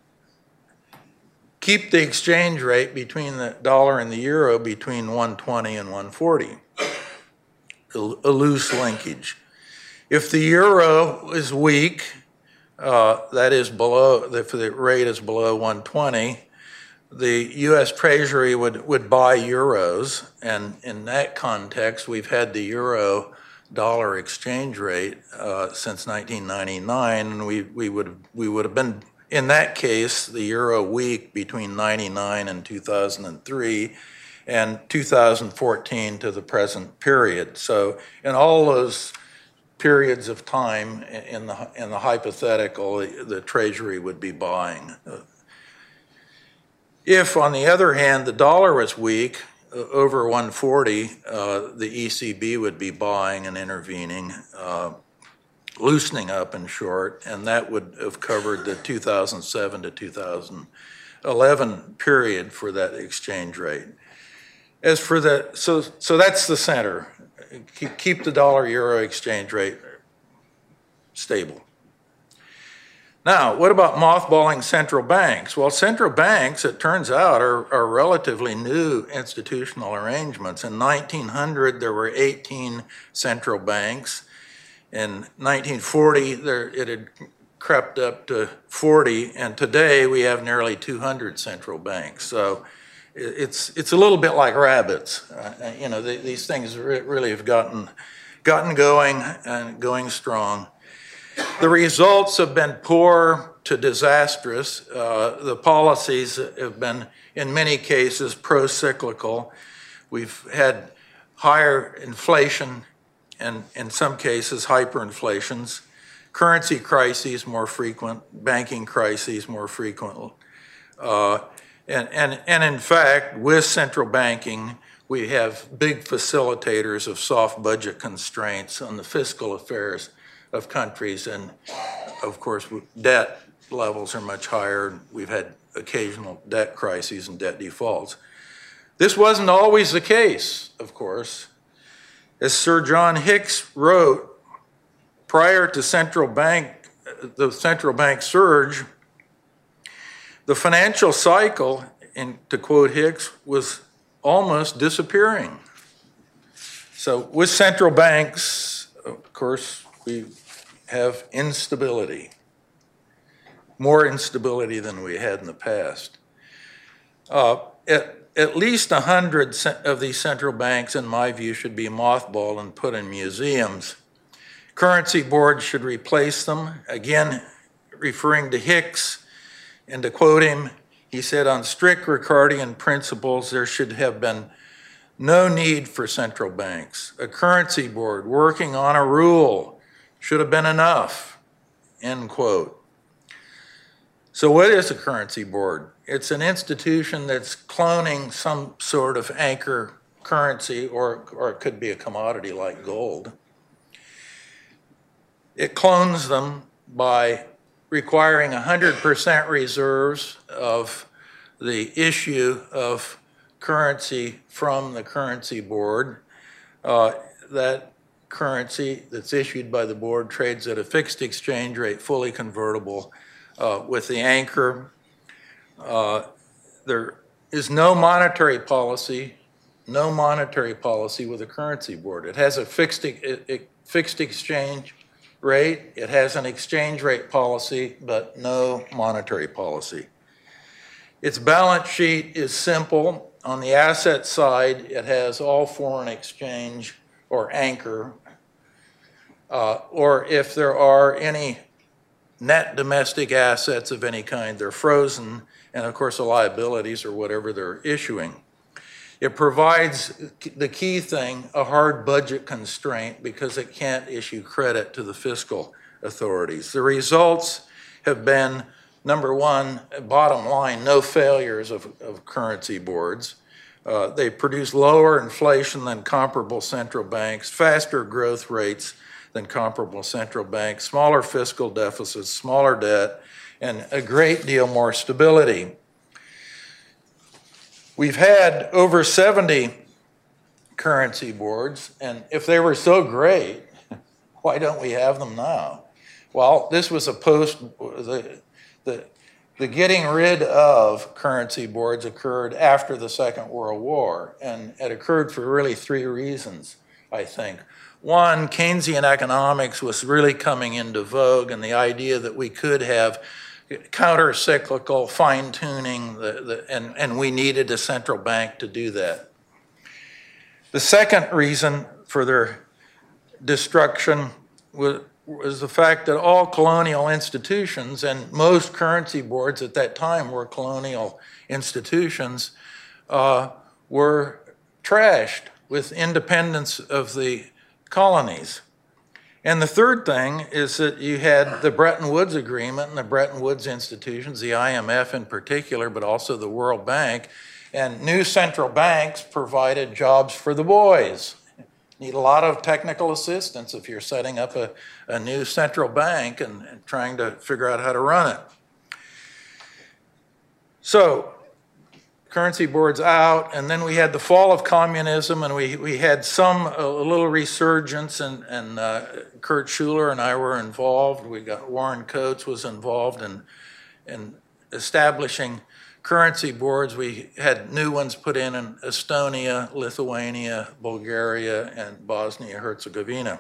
Keep the exchange rate between the dollar and the euro between 120 and 140, a loose linkage. If the euro is weak, that is below, if the rate is below 120, the U.S. Treasury would buy euros, and in that context, we've had the euro-dollar exchange rate since 1999, and we would have been, in that case, the euro weak between 99 and 2003, and 2014 to the present period. So in all those periods of time in the hypothetical, the Treasury would be buying. If, on the other hand, the dollar was weak, over 140, the ECB would be buying and intervening, loosening up in short, and that would have covered the 2007 to 2011 period for that exchange rate. As for the, so that's the center. Keep the dollar-euro exchange rate stable. Now, what about mothballing central banks? Well, central banks, it turns out, are relatively new institutional arrangements. In 1900, there were 18 central banks. In 1940, it had crept up to 40, and today we have nearly 200 central banks. So it's a little bit like rabbits. You know, these things really have gotten gotten going and going strong. The results have been poor to disastrous. The policies have been, in many cases, pro-cyclical. We've had higher inflation and, in some cases, hyperinflations. Currency crises more frequent, banking crises more frequent. And in fact, with central banking, we have big facilitators of soft budget constraints on the fiscal affairs of countries. And of course, debt levels are much higher. We've had occasional debt crises and debt defaults. This wasn't always the case, of course. As Sir John Hicks wrote, prior to the central bank surge, the financial cycle, to quote Hicks, was almost disappearing. So with central banks, of course, we have instability, more instability than we had in the past. At least 100 of these central banks, in my view, should be mothballed and put in museums. Currency boards should replace them. Again, referring to Hicks, and to quote him, he said, on strict Ricardian principles, there should have been no need for central banks. A currency board working on a rule should have been enough, end quote. So what is a currency board? It's an institution that's cloning some sort of anchor currency, or it could be a commodity like gold. It clones them by requiring 100% reserves of the issue of currency from the currency board. That currency that's issued by the board trades at a fixed exchange rate, fully convertible with the anchor. There is no monetary policy with a currency board. It has a fixed exchange rate, it has an exchange rate policy, but no monetary policy. Its balance sheet is simple. On the asset side, it has all foreign exchange or anchor, or if there are any net domestic assets of any kind, they're frozen, and of course the liabilities or whatever they're issuing. It provides, the key thing, a hard budget constraint because it can't issue credit to the fiscal authorities. The results have been, number one, bottom line, no failures of currency boards. They produce lower inflation than comparable central banks, faster growth rates than comparable central banks, smaller fiscal deficits, smaller debt, and a great deal more stability. We've had over 70 currency boards, and if they were so great, why don't we have them now? Well, this was a the getting rid of currency boards occurred after the Second World War, and it occurred for really three reasons, I think. One, Keynesian economics was really coming into vogue, and the idea that we could have counter-cyclical fine-tuning, and we needed a central bank to do that. The second reason for their destruction was the fact that all colonial institutions, and most currency boards at that time were colonial institutions, were trashed with independence of the colonies. And the third thing is that you had the Bretton Woods Agreement and the Bretton Woods institutions, the IMF in particular, but also the World Bank, and new central banks provided jobs for the boys. Need a lot of technical assistance if you're setting up a new central bank and trying to figure out how to run it. So, currency boards out, and then we had the fall of communism, and we had a little resurgence, and Kurt Schuller and I were involved. We got Warren Coates was involved in establishing currency boards. We had new ones put in Estonia, Lithuania, Bulgaria, and Bosnia-Herzegovina.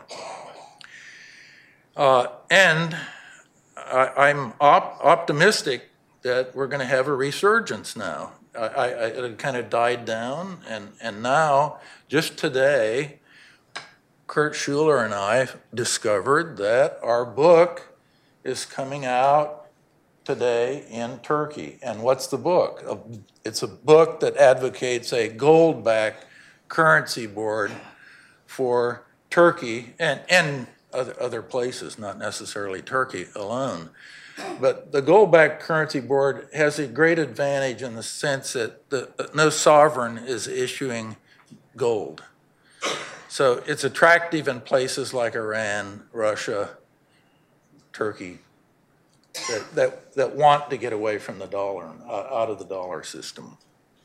And I'm optimistic that we're going to have a resurgence now. It kind of died down, and now, just today, Kurt Schuler and I discovered that our book is coming out today in Turkey. And what's the book? It's a book that advocates a gold-backed currency board for Turkey and other places, not necessarily Turkey alone. But the gold-backed currency board has a great advantage in the sense that no sovereign is issuing gold. So it's attractive in places like Iran, Russia, Turkey, that want to get away from the dollar, out of the dollar system.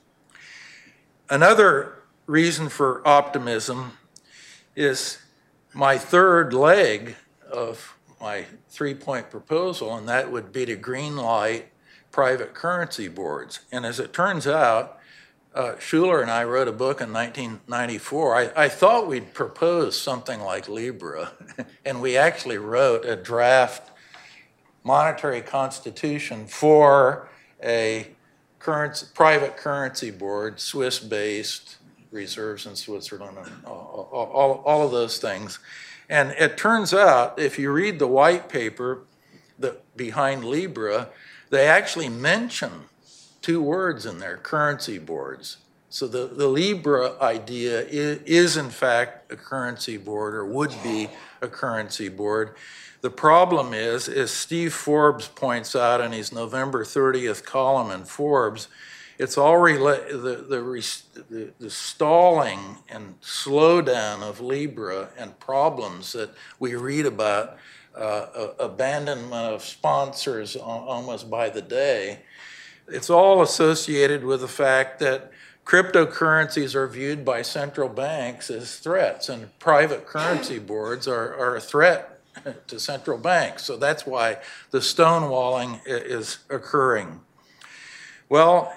Another reason for optimism is my third leg of my three-point proposal, and that would be to greenlight private currency boards. And as it turns out, Schuler and I wrote a book in 1994. I thought we'd propose something like Libra, and we actually wrote a draft monetary constitution for a private currency board, Swiss-based, reserves in Switzerland, and all of those things. And it turns out, if you read the white paper behind Libra, they actually mention two words in there, currency boards. So the Libra idea is in fact a currency board, or would be a currency board. The problem is, as Steve Forbes points out in his November 30th column in Forbes, it's all the stalling and slowdown of Libra and problems that we read about, abandonment of sponsors almost by the day. It's all associated with the fact that cryptocurrencies are viewed by central banks as threats, and private currency boards are a threat to central banks. So that's why the stonewalling is occurring. Well,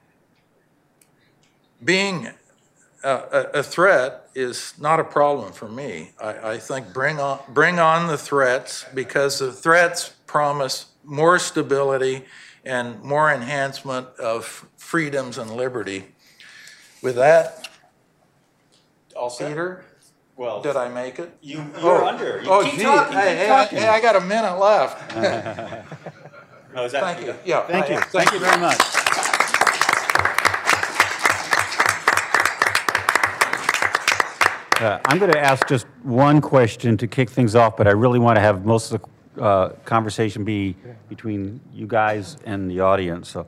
being a threat is not a problem for me. I think bring on the threats, because the threats promise more stability and more enhancement of freedoms and liberty. With that, Peter, Well, did I make it? you're under. Gee, Keep talking. hey, I got a minute left. No, is that Thank you. Yeah, Thank you. Thank you very much. I'm going to ask just one question to kick things off, but I really want to have most of the conversation be between you guys and the audience. So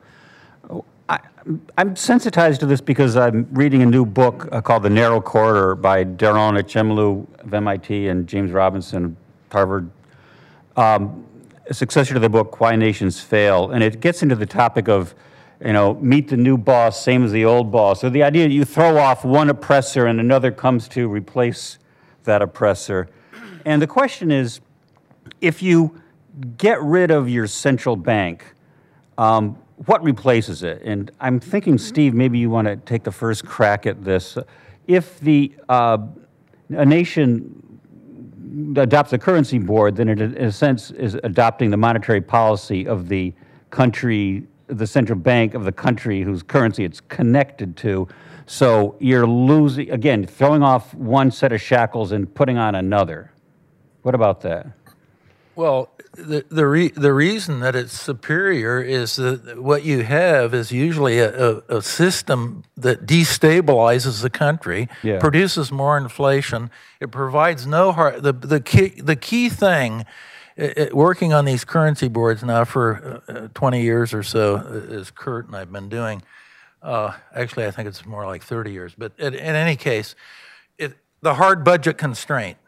I'm sensitized to this because I'm reading a new book called The Narrow Corridor by Daron Achemlu of MIT and James Robinson of Harvard, a successor to the book Why Nations Fail. And it gets into the topic of, meet the new boss, same as the old boss. So the idea that you throw off one oppressor and another comes to replace that oppressor. And the question is, if you get rid of your central bank, what replaces it? And I'm thinking, Steve, maybe you want to take the first crack at this. If a nation adopts a currency board, then it, in a sense, is adopting the monetary policy of the country, the central bank of the country whose currency it's connected to. So you're losing, again, throwing off one set of shackles and putting on another. What about that? Well, the reason that it's superior is that what you have is usually a system that destabilizes the country, produces more inflation. It provides no the key thing. Working on these currency boards now for 20 years or so, as Kurt and I've been doing. Actually, I think it's more like 30 years. But in any case, the hard budget constraint.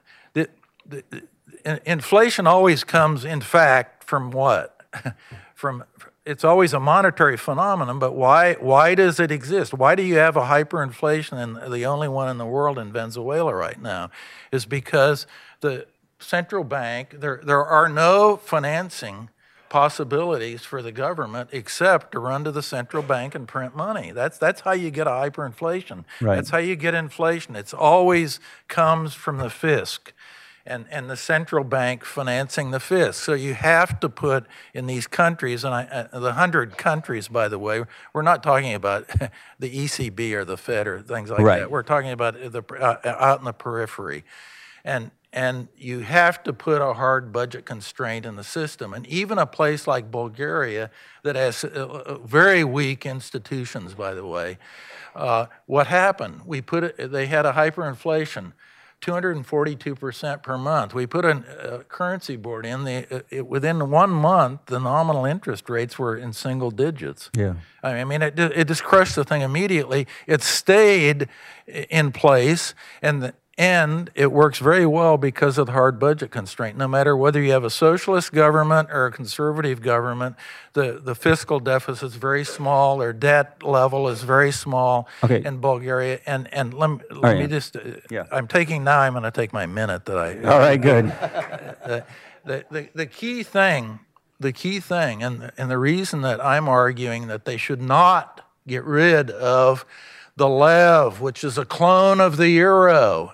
Inflation always comes, in fact, from what? It's always a monetary phenomenon, but why does it exist? Why do you have a hyperinflation, and the only one in the world in Venezuela right now? Is because the central bank, there are no financing possibilities for the government except to run to the central bank and print money. That's how you get a hyperinflation. Right. That's how you get inflation. It's always comes from the fisc and the central bank financing the fisc. So you have to put in these countries, and the 100 countries, by the way, we're not talking about the ECB or the Fed or things like that. We're talking about out in the periphery. And you have to put a hard budget constraint in the system. And even a place like Bulgaria that has very weak institutions, by the way, what happened? They had a hyperinflation, 242% per month. We put a currency board in. Within 1 month, the nominal interest rates were in single digits. Yeah. I mean, it just crushed the thing immediately. It stayed in place, and it works very well because of the hard budget constraint. No matter whether you have a socialist government or a conservative government, the fiscal deficit is very small, their debt level is very small in Bulgaria. And let me just, I'm going to take my minute that I... All right, good. The key thing, and the reason that I'm arguing that they should not get rid of the lev, which is a clone of the euro,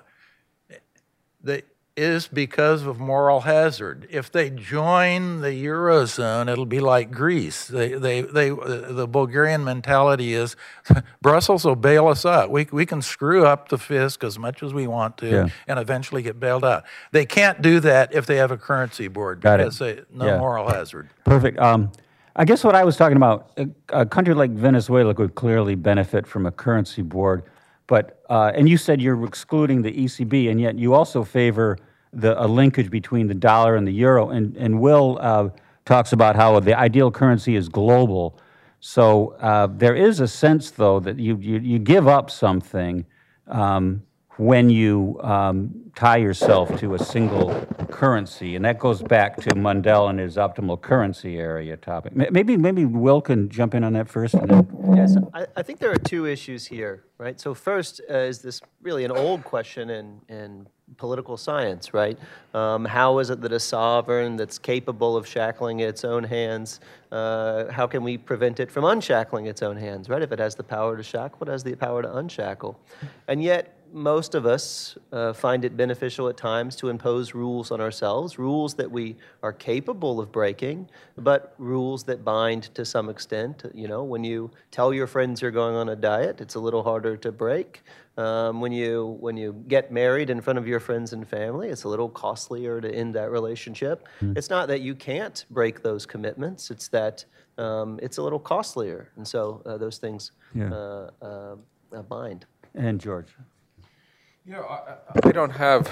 is because of moral hazard. If they join the Eurozone, it'll be like Greece. The Bulgarian mentality is Brussels will bail us out. We can screw up the fisc as much as we want to and eventually get bailed out. They can't do that if they have a currency board because no moral hazard. Perfect. I guess what I was talking about, a country like Venezuela could clearly benefit from a currency board. But and you said you're excluding the ECB, and yet you also favor a linkage between the dollar and the euro. And Will talks about how the ideal currency is global. So there is a sense, though, that you give up something when you tie yourself to a single currency, and that goes back to Mundell and his optimal currency area topic. Maybe Will can jump in on that first. And then... Yes, I think there are two issues here, right? So first is this really an old question in political science, right? How is it that a sovereign that's capable of shackling its own hands, how can we prevent it from unshackling its own hands, right? If it has the power to shackle, it has the power to unshackle. And yet, most of us find it beneficial at times to impose rules on ourselves, rules that we are capable of breaking, but rules that bind to some extent. You know, when you tell your friends you're going on a diet, it's a little harder to break. When you get married in front of your friends and family, it's a little costlier to end that relationship. It's not that you can't break those commitments, it's that it's a little costlier. And so those things bind. And George? You know, I don't have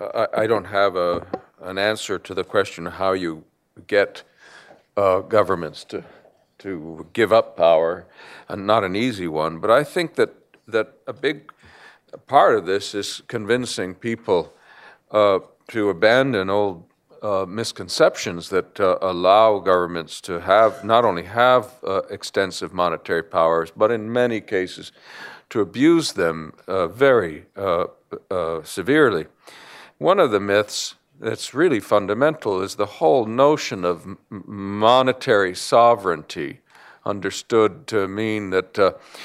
an answer to the question of how you get governments to give up power, and not an easy one. But I think that a big part of this is convincing people to abandon old misconceptions that allow governments to not only have extensive monetary powers, but in many cases to abuse them very severely. One of the myths that's really fundamental is the whole notion of monetary sovereignty, understood to mean that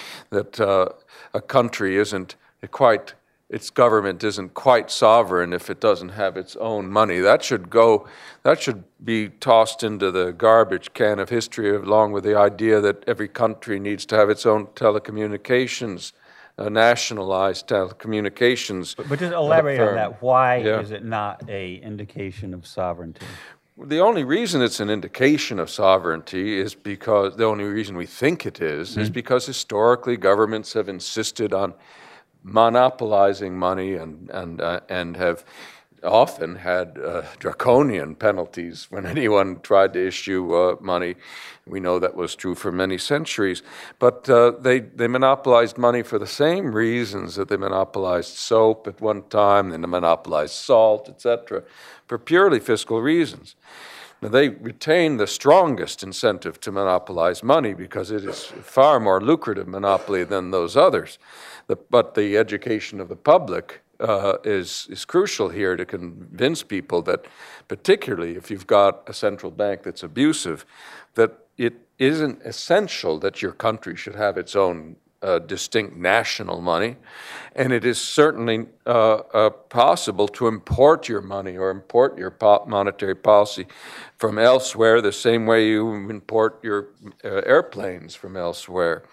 a country its government isn't quite sovereign if it doesn't have its own money. That should be tossed into the garbage can of history, along with the idea that every country needs to have its own telecommunications, nationalized telecommunications. But just elaborate on that. Why is it not an indication of sovereignty? The only reason it's an indication of sovereignty is because the only reason we think it is because historically governments have insisted on monopolizing money and have often had draconian penalties when anyone tried to issue money. We know that was true for many centuries. But they monopolized money for the same reasons that they monopolized soap at one time, and they monopolized salt, etc., for purely fiscal reasons. Now, they retain the strongest incentive to monopolize money because it is a far more lucrative monopoly than those others. But the education of the public is crucial here to convince people that, particularly if you've got a central bank that's abusive, that it isn't essential that your country should have its own distinct national money, and it is certainly possible to import your money or import your monetary policy from elsewhere the same way you import your airplanes from elsewhere.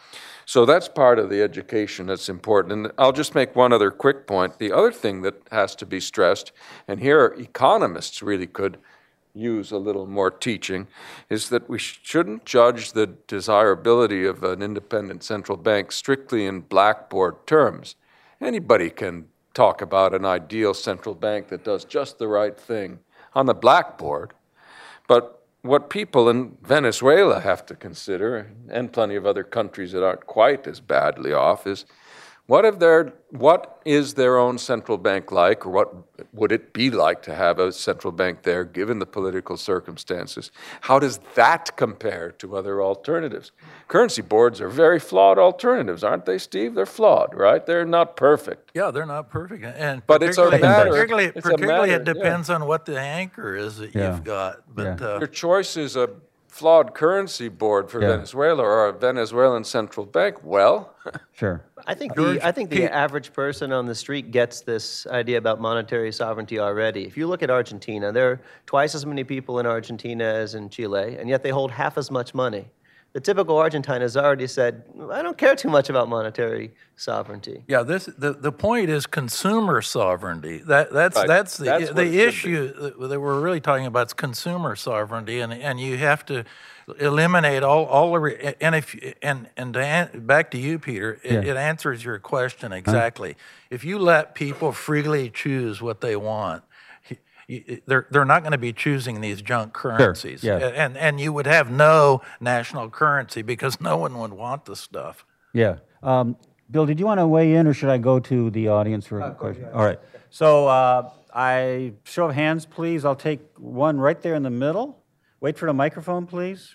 So that's part of the education that's important. And I'll just make one other quick point. The other thing that has to be stressed, and here economists really could use a little more teaching, is that we shouldn't judge the desirability of an independent central bank strictly in blackboard terms. Anybody can talk about an ideal central bank that does just the right thing on the blackboard, but what people in Venezuela have to consider, and plenty of other countries that aren't quite as badly off, is what is their own central bank like, or what would it be like to have a central bank there, given the political circumstances? How does that compare to other alternatives? Currency boards are very flawed alternatives, aren't they, Steve? They're flawed, right? They're not perfect. Yeah, they're not perfect. And But it's a matter. particularly it depends on what the anchor is that Yeah. you've got. But Your choice is a flawed currency board for Yeah. Venezuela or a Venezuelan central bank. Well, Sure. I think George, the average person on the street gets this idea about monetary sovereignty already. If you look at Argentina, there are twice as many people in Argentina as in Chile, and yet they hold half as much money. The typical Argentine has already said, I don't care too much about monetary sovereignty. yeah, the point is consumer sovereignty. That's Right. that's That's what it should the be. issue that we're really talking about is consumer sovereignty, and you have to eliminate all the back to you, Peter. It answers your question exactly. If you let people freely choose what they want, they're not going to be choosing these junk currencies, yeah. and you would have no national currency because no one would want the stuff. Yeah. Bill, did you want to weigh in, or should I go to the audience for a question? All right. So show of hands, please. I'll take one right there in the middle. Wait for the microphone, please.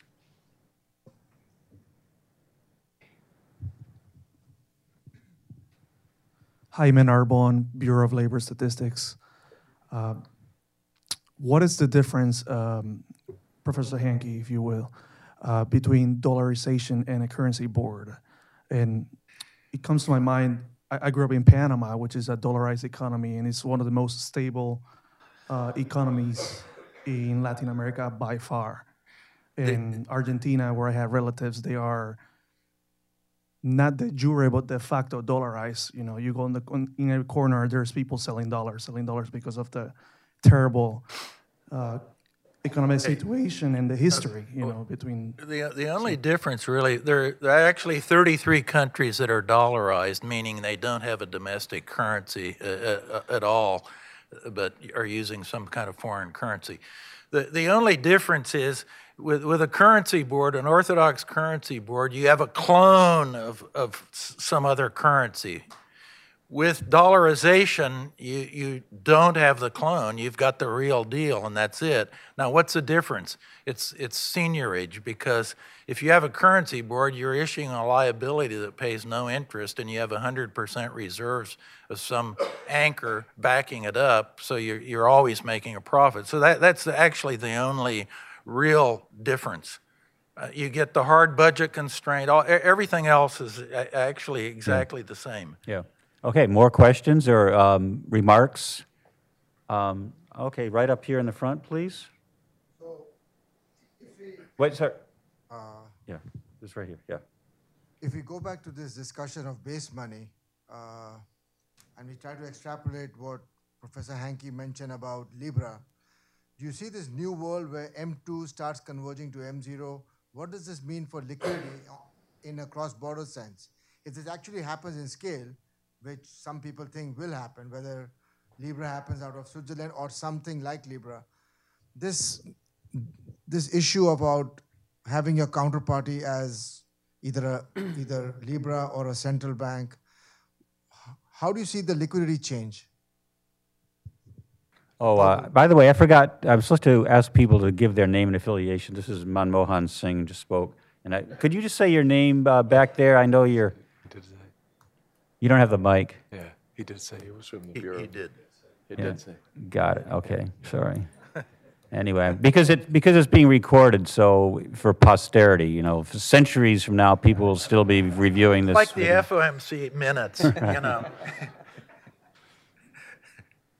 Jaime Narbonne, Bureau of Labor Statistics. What is the difference, Professor Hankey, if you will, between dollarization and a currency board? And it comes to my mind, I grew up in Panama, which is a dollarized economy, and it's one of the most stable economies in Latin America by far. In Argentina, where I have relatives, they are not de jure, but de facto dollarized. You know, you go in every corner, there's people selling dollars because of the terrible economic situation and the history, you know, between. The only difference really, there are actually 33 countries that are dollarized, meaning they don't have a domestic currency at all, but are using some kind of foreign currency. The only difference is with a currency board, an orthodox currency board, you have a clone of some other currency. With dollarization, you don't have the clone. You've got the real deal, and that's it. Now, what's the difference? It's seniorage, because if you have a currency board, you're issuing a liability that pays no interest, and you have 100% reserves of some anchor backing it up, so you're always making a profit. So that's actually the only real difference. You get the hard budget constraint. Everything else is actually exactly the same. Yeah. Okay, more questions or remarks? Okay, right up here in the front, please. So, if we, Wait, sir. Yeah, this right here, yeah. if we go back to this discussion of base money, and we try to extrapolate what Professor Hankey mentioned about Libra, do you see this new world where M2 starts converging to M0? What does this mean for liquidity in a cross-border sense? If this actually happens in scale, which some people think will happen, whether Libra happens out of Switzerland or something like Libra, this issue about having your counterparty as either Libra or a central bank, how do you see the liquidity change? Oh, by the way, I forgot, I was supposed to ask people to give their name and affiliation. This is Manmohan Singh, just spoke. And could you just say your name back there? I know you're, you don't have the mic. yeah, he did say he was from the Bureau. He did. He Yeah. did say. Got it, okay, sorry. Anyway, because it's being recorded, so for posterity, you know, for centuries from now, people will still be reviewing this. Like the video. FOMC minutes, you know.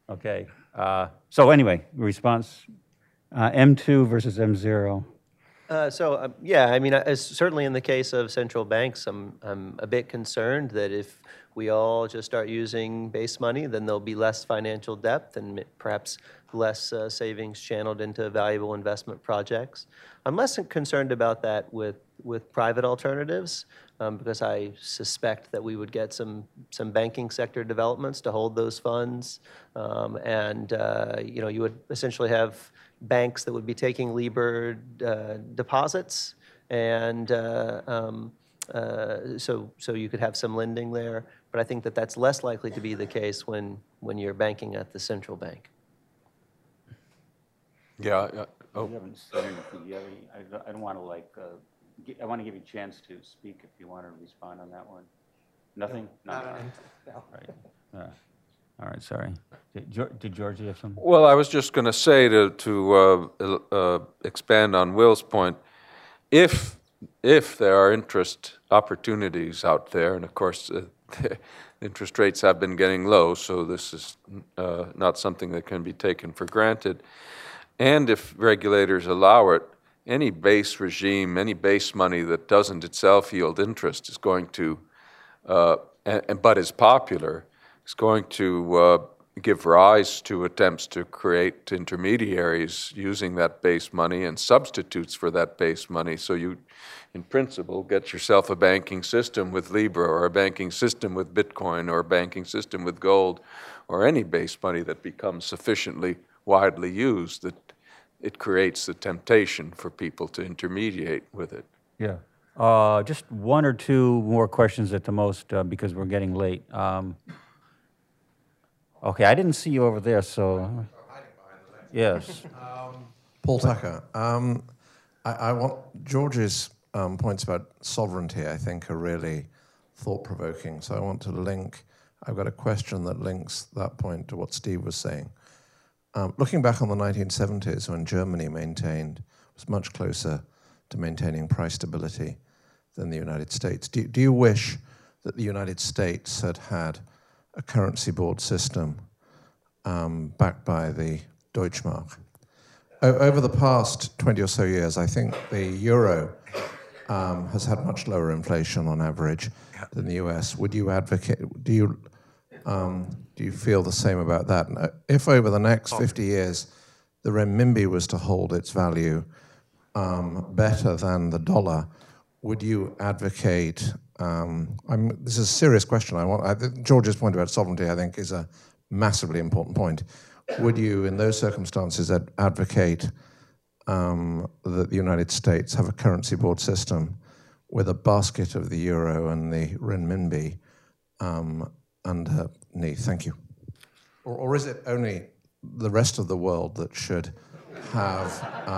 Okay, so anyway, response, M2 versus M0. Yeah, I mean, certainly in the case of central banks, I'm a bit concerned that if we all just start using base money, then there'll be less financial depth and perhaps less savings channeled into valuable investment projects. I'm less concerned about that with private alternatives because I suspect that we would get some banking sector developments to hold those funds, you would essentially have banks that would be taking Libra deposits, and so you could have some lending there. But I think that that's less likely to be the case when you're banking at the central bank. Yeah. You haven't said anything. I don't want to I want to give you a chance to speak if you want to respond on that one. Nothing? No. Right. All right, sorry. Did Georgie have something? Well, I was just going to say to expand on Will's point, if there are interest opportunities out there, and of course interest rates have been getting low, so this is not something that can be taken for granted, and if regulators allow it, any base regime, any base money that doesn't itself yield interest is going to, but is popular, is going to give rise to attempts to create intermediaries using that base money and substitutes for that base money. So you, in principle, get yourself a banking system with Libra or a banking system with Bitcoin or a banking system with gold or any base money that becomes sufficiently widely used that it creates the temptation for people to intermediate with it. Yeah. Just one or two more questions at the most because we're getting late. Okay, I didn't see you over there, so. Yes. Paul Tucker. I want George's points about sovereignty, I think, are really thought-provoking. So I want to link, I've got a question that links that point to what Steve was saying. Looking back on the 1970s when Germany was much closer to maintaining price stability than the United States, do you wish that the United States had a currency board system backed by the Deutschmark? Over the past 20 or so years, I think the euro has had much lower inflation on average than the US. Would you advocate, do you feel the same about that? And if over the next 50 years the renminbi was to hold its value better than the dollar, would you advocate, this is a serious question, George's point about sovereignty I think is a massively important point. Would you, in those circumstances, advocate that the United States have a currency board system with a basket of the euro and the renminbi underneath? Thank you. Or is it only the rest of the world that should have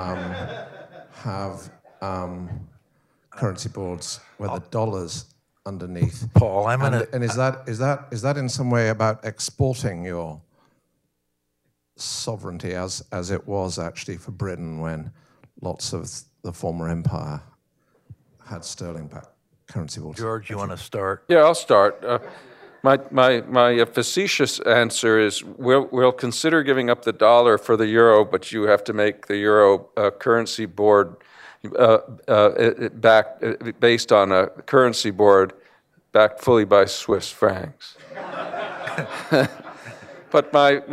currency boards where the dollar's underneath? Paul, and is that in some way about exporting your sovereignty as it was actually for Britain when lots of the former empire had sterling-backed currency boards? George, you want to start? Yeah, I'll start. My facetious answer is we'll consider giving up the dollar for the euro, but you have to make the euro currency board based on a currency board backed fully by Swiss francs. But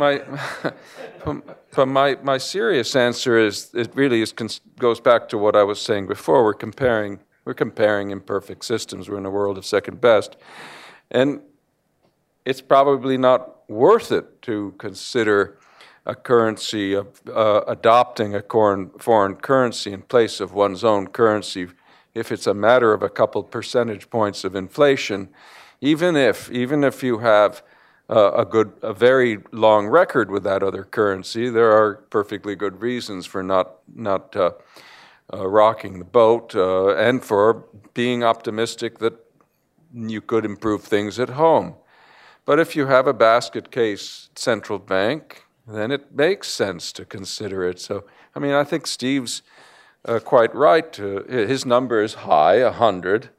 my serious answer is it really goes back to what I was saying before. We're comparing imperfect systems. We're in a world of second best, and it's probably not worth it to consider a currency of adopting a foreign currency in place of one's own currency if it's a matter of a couple percentage points of inflation, even if you have a very long record with that other currency. There are perfectly good reasons for not rocking the boat and for being optimistic that you could improve things at home. But if you have a basket case central bank, then it makes sense to consider it. So, I mean, I think Steve's quite right. His number is high, 100,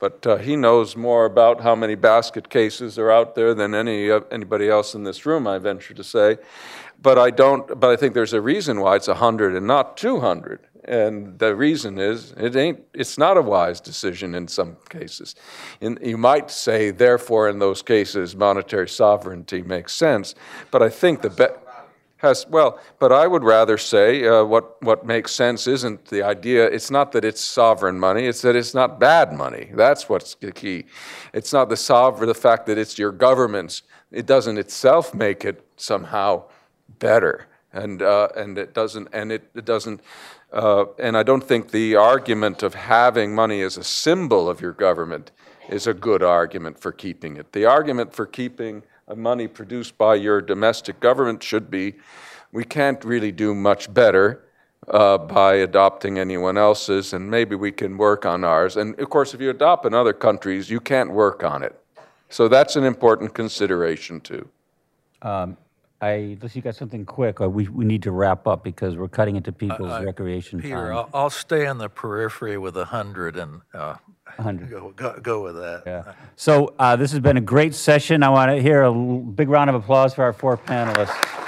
but he knows more about how many basket cases are out there than anybody else in this room, I venture to say. But I think there's a reason why it's 100 and not 200. And the reason is it's not a wise decision in some cases. You might say, therefore, in those cases, monetary sovereignty makes sense. But I think but I would rather say what makes sense isn't the idea. It's not that it's sovereign money. It's that it's not bad money. That's what's the key. It's not the fact that it's your government's. It doesn't itself make it somehow better, and it doesn't. And I don't think the argument of having money as a symbol of your government is a good argument for keeping it. The argument for keeping money produced by your domestic government should be, we can't really do much better by adopting anyone else's, and maybe we can work on ours. And of course, if you adopt in other countries, you can't work on it. So that's an important consideration too. Unless you got something quick, we need to wrap up because we're cutting into people's recreation Peter, time. I'll stay in the periphery with 100 and 100. go with that. Yeah. So this has been a great session. I want to hear a big round of applause for our 4 panelists.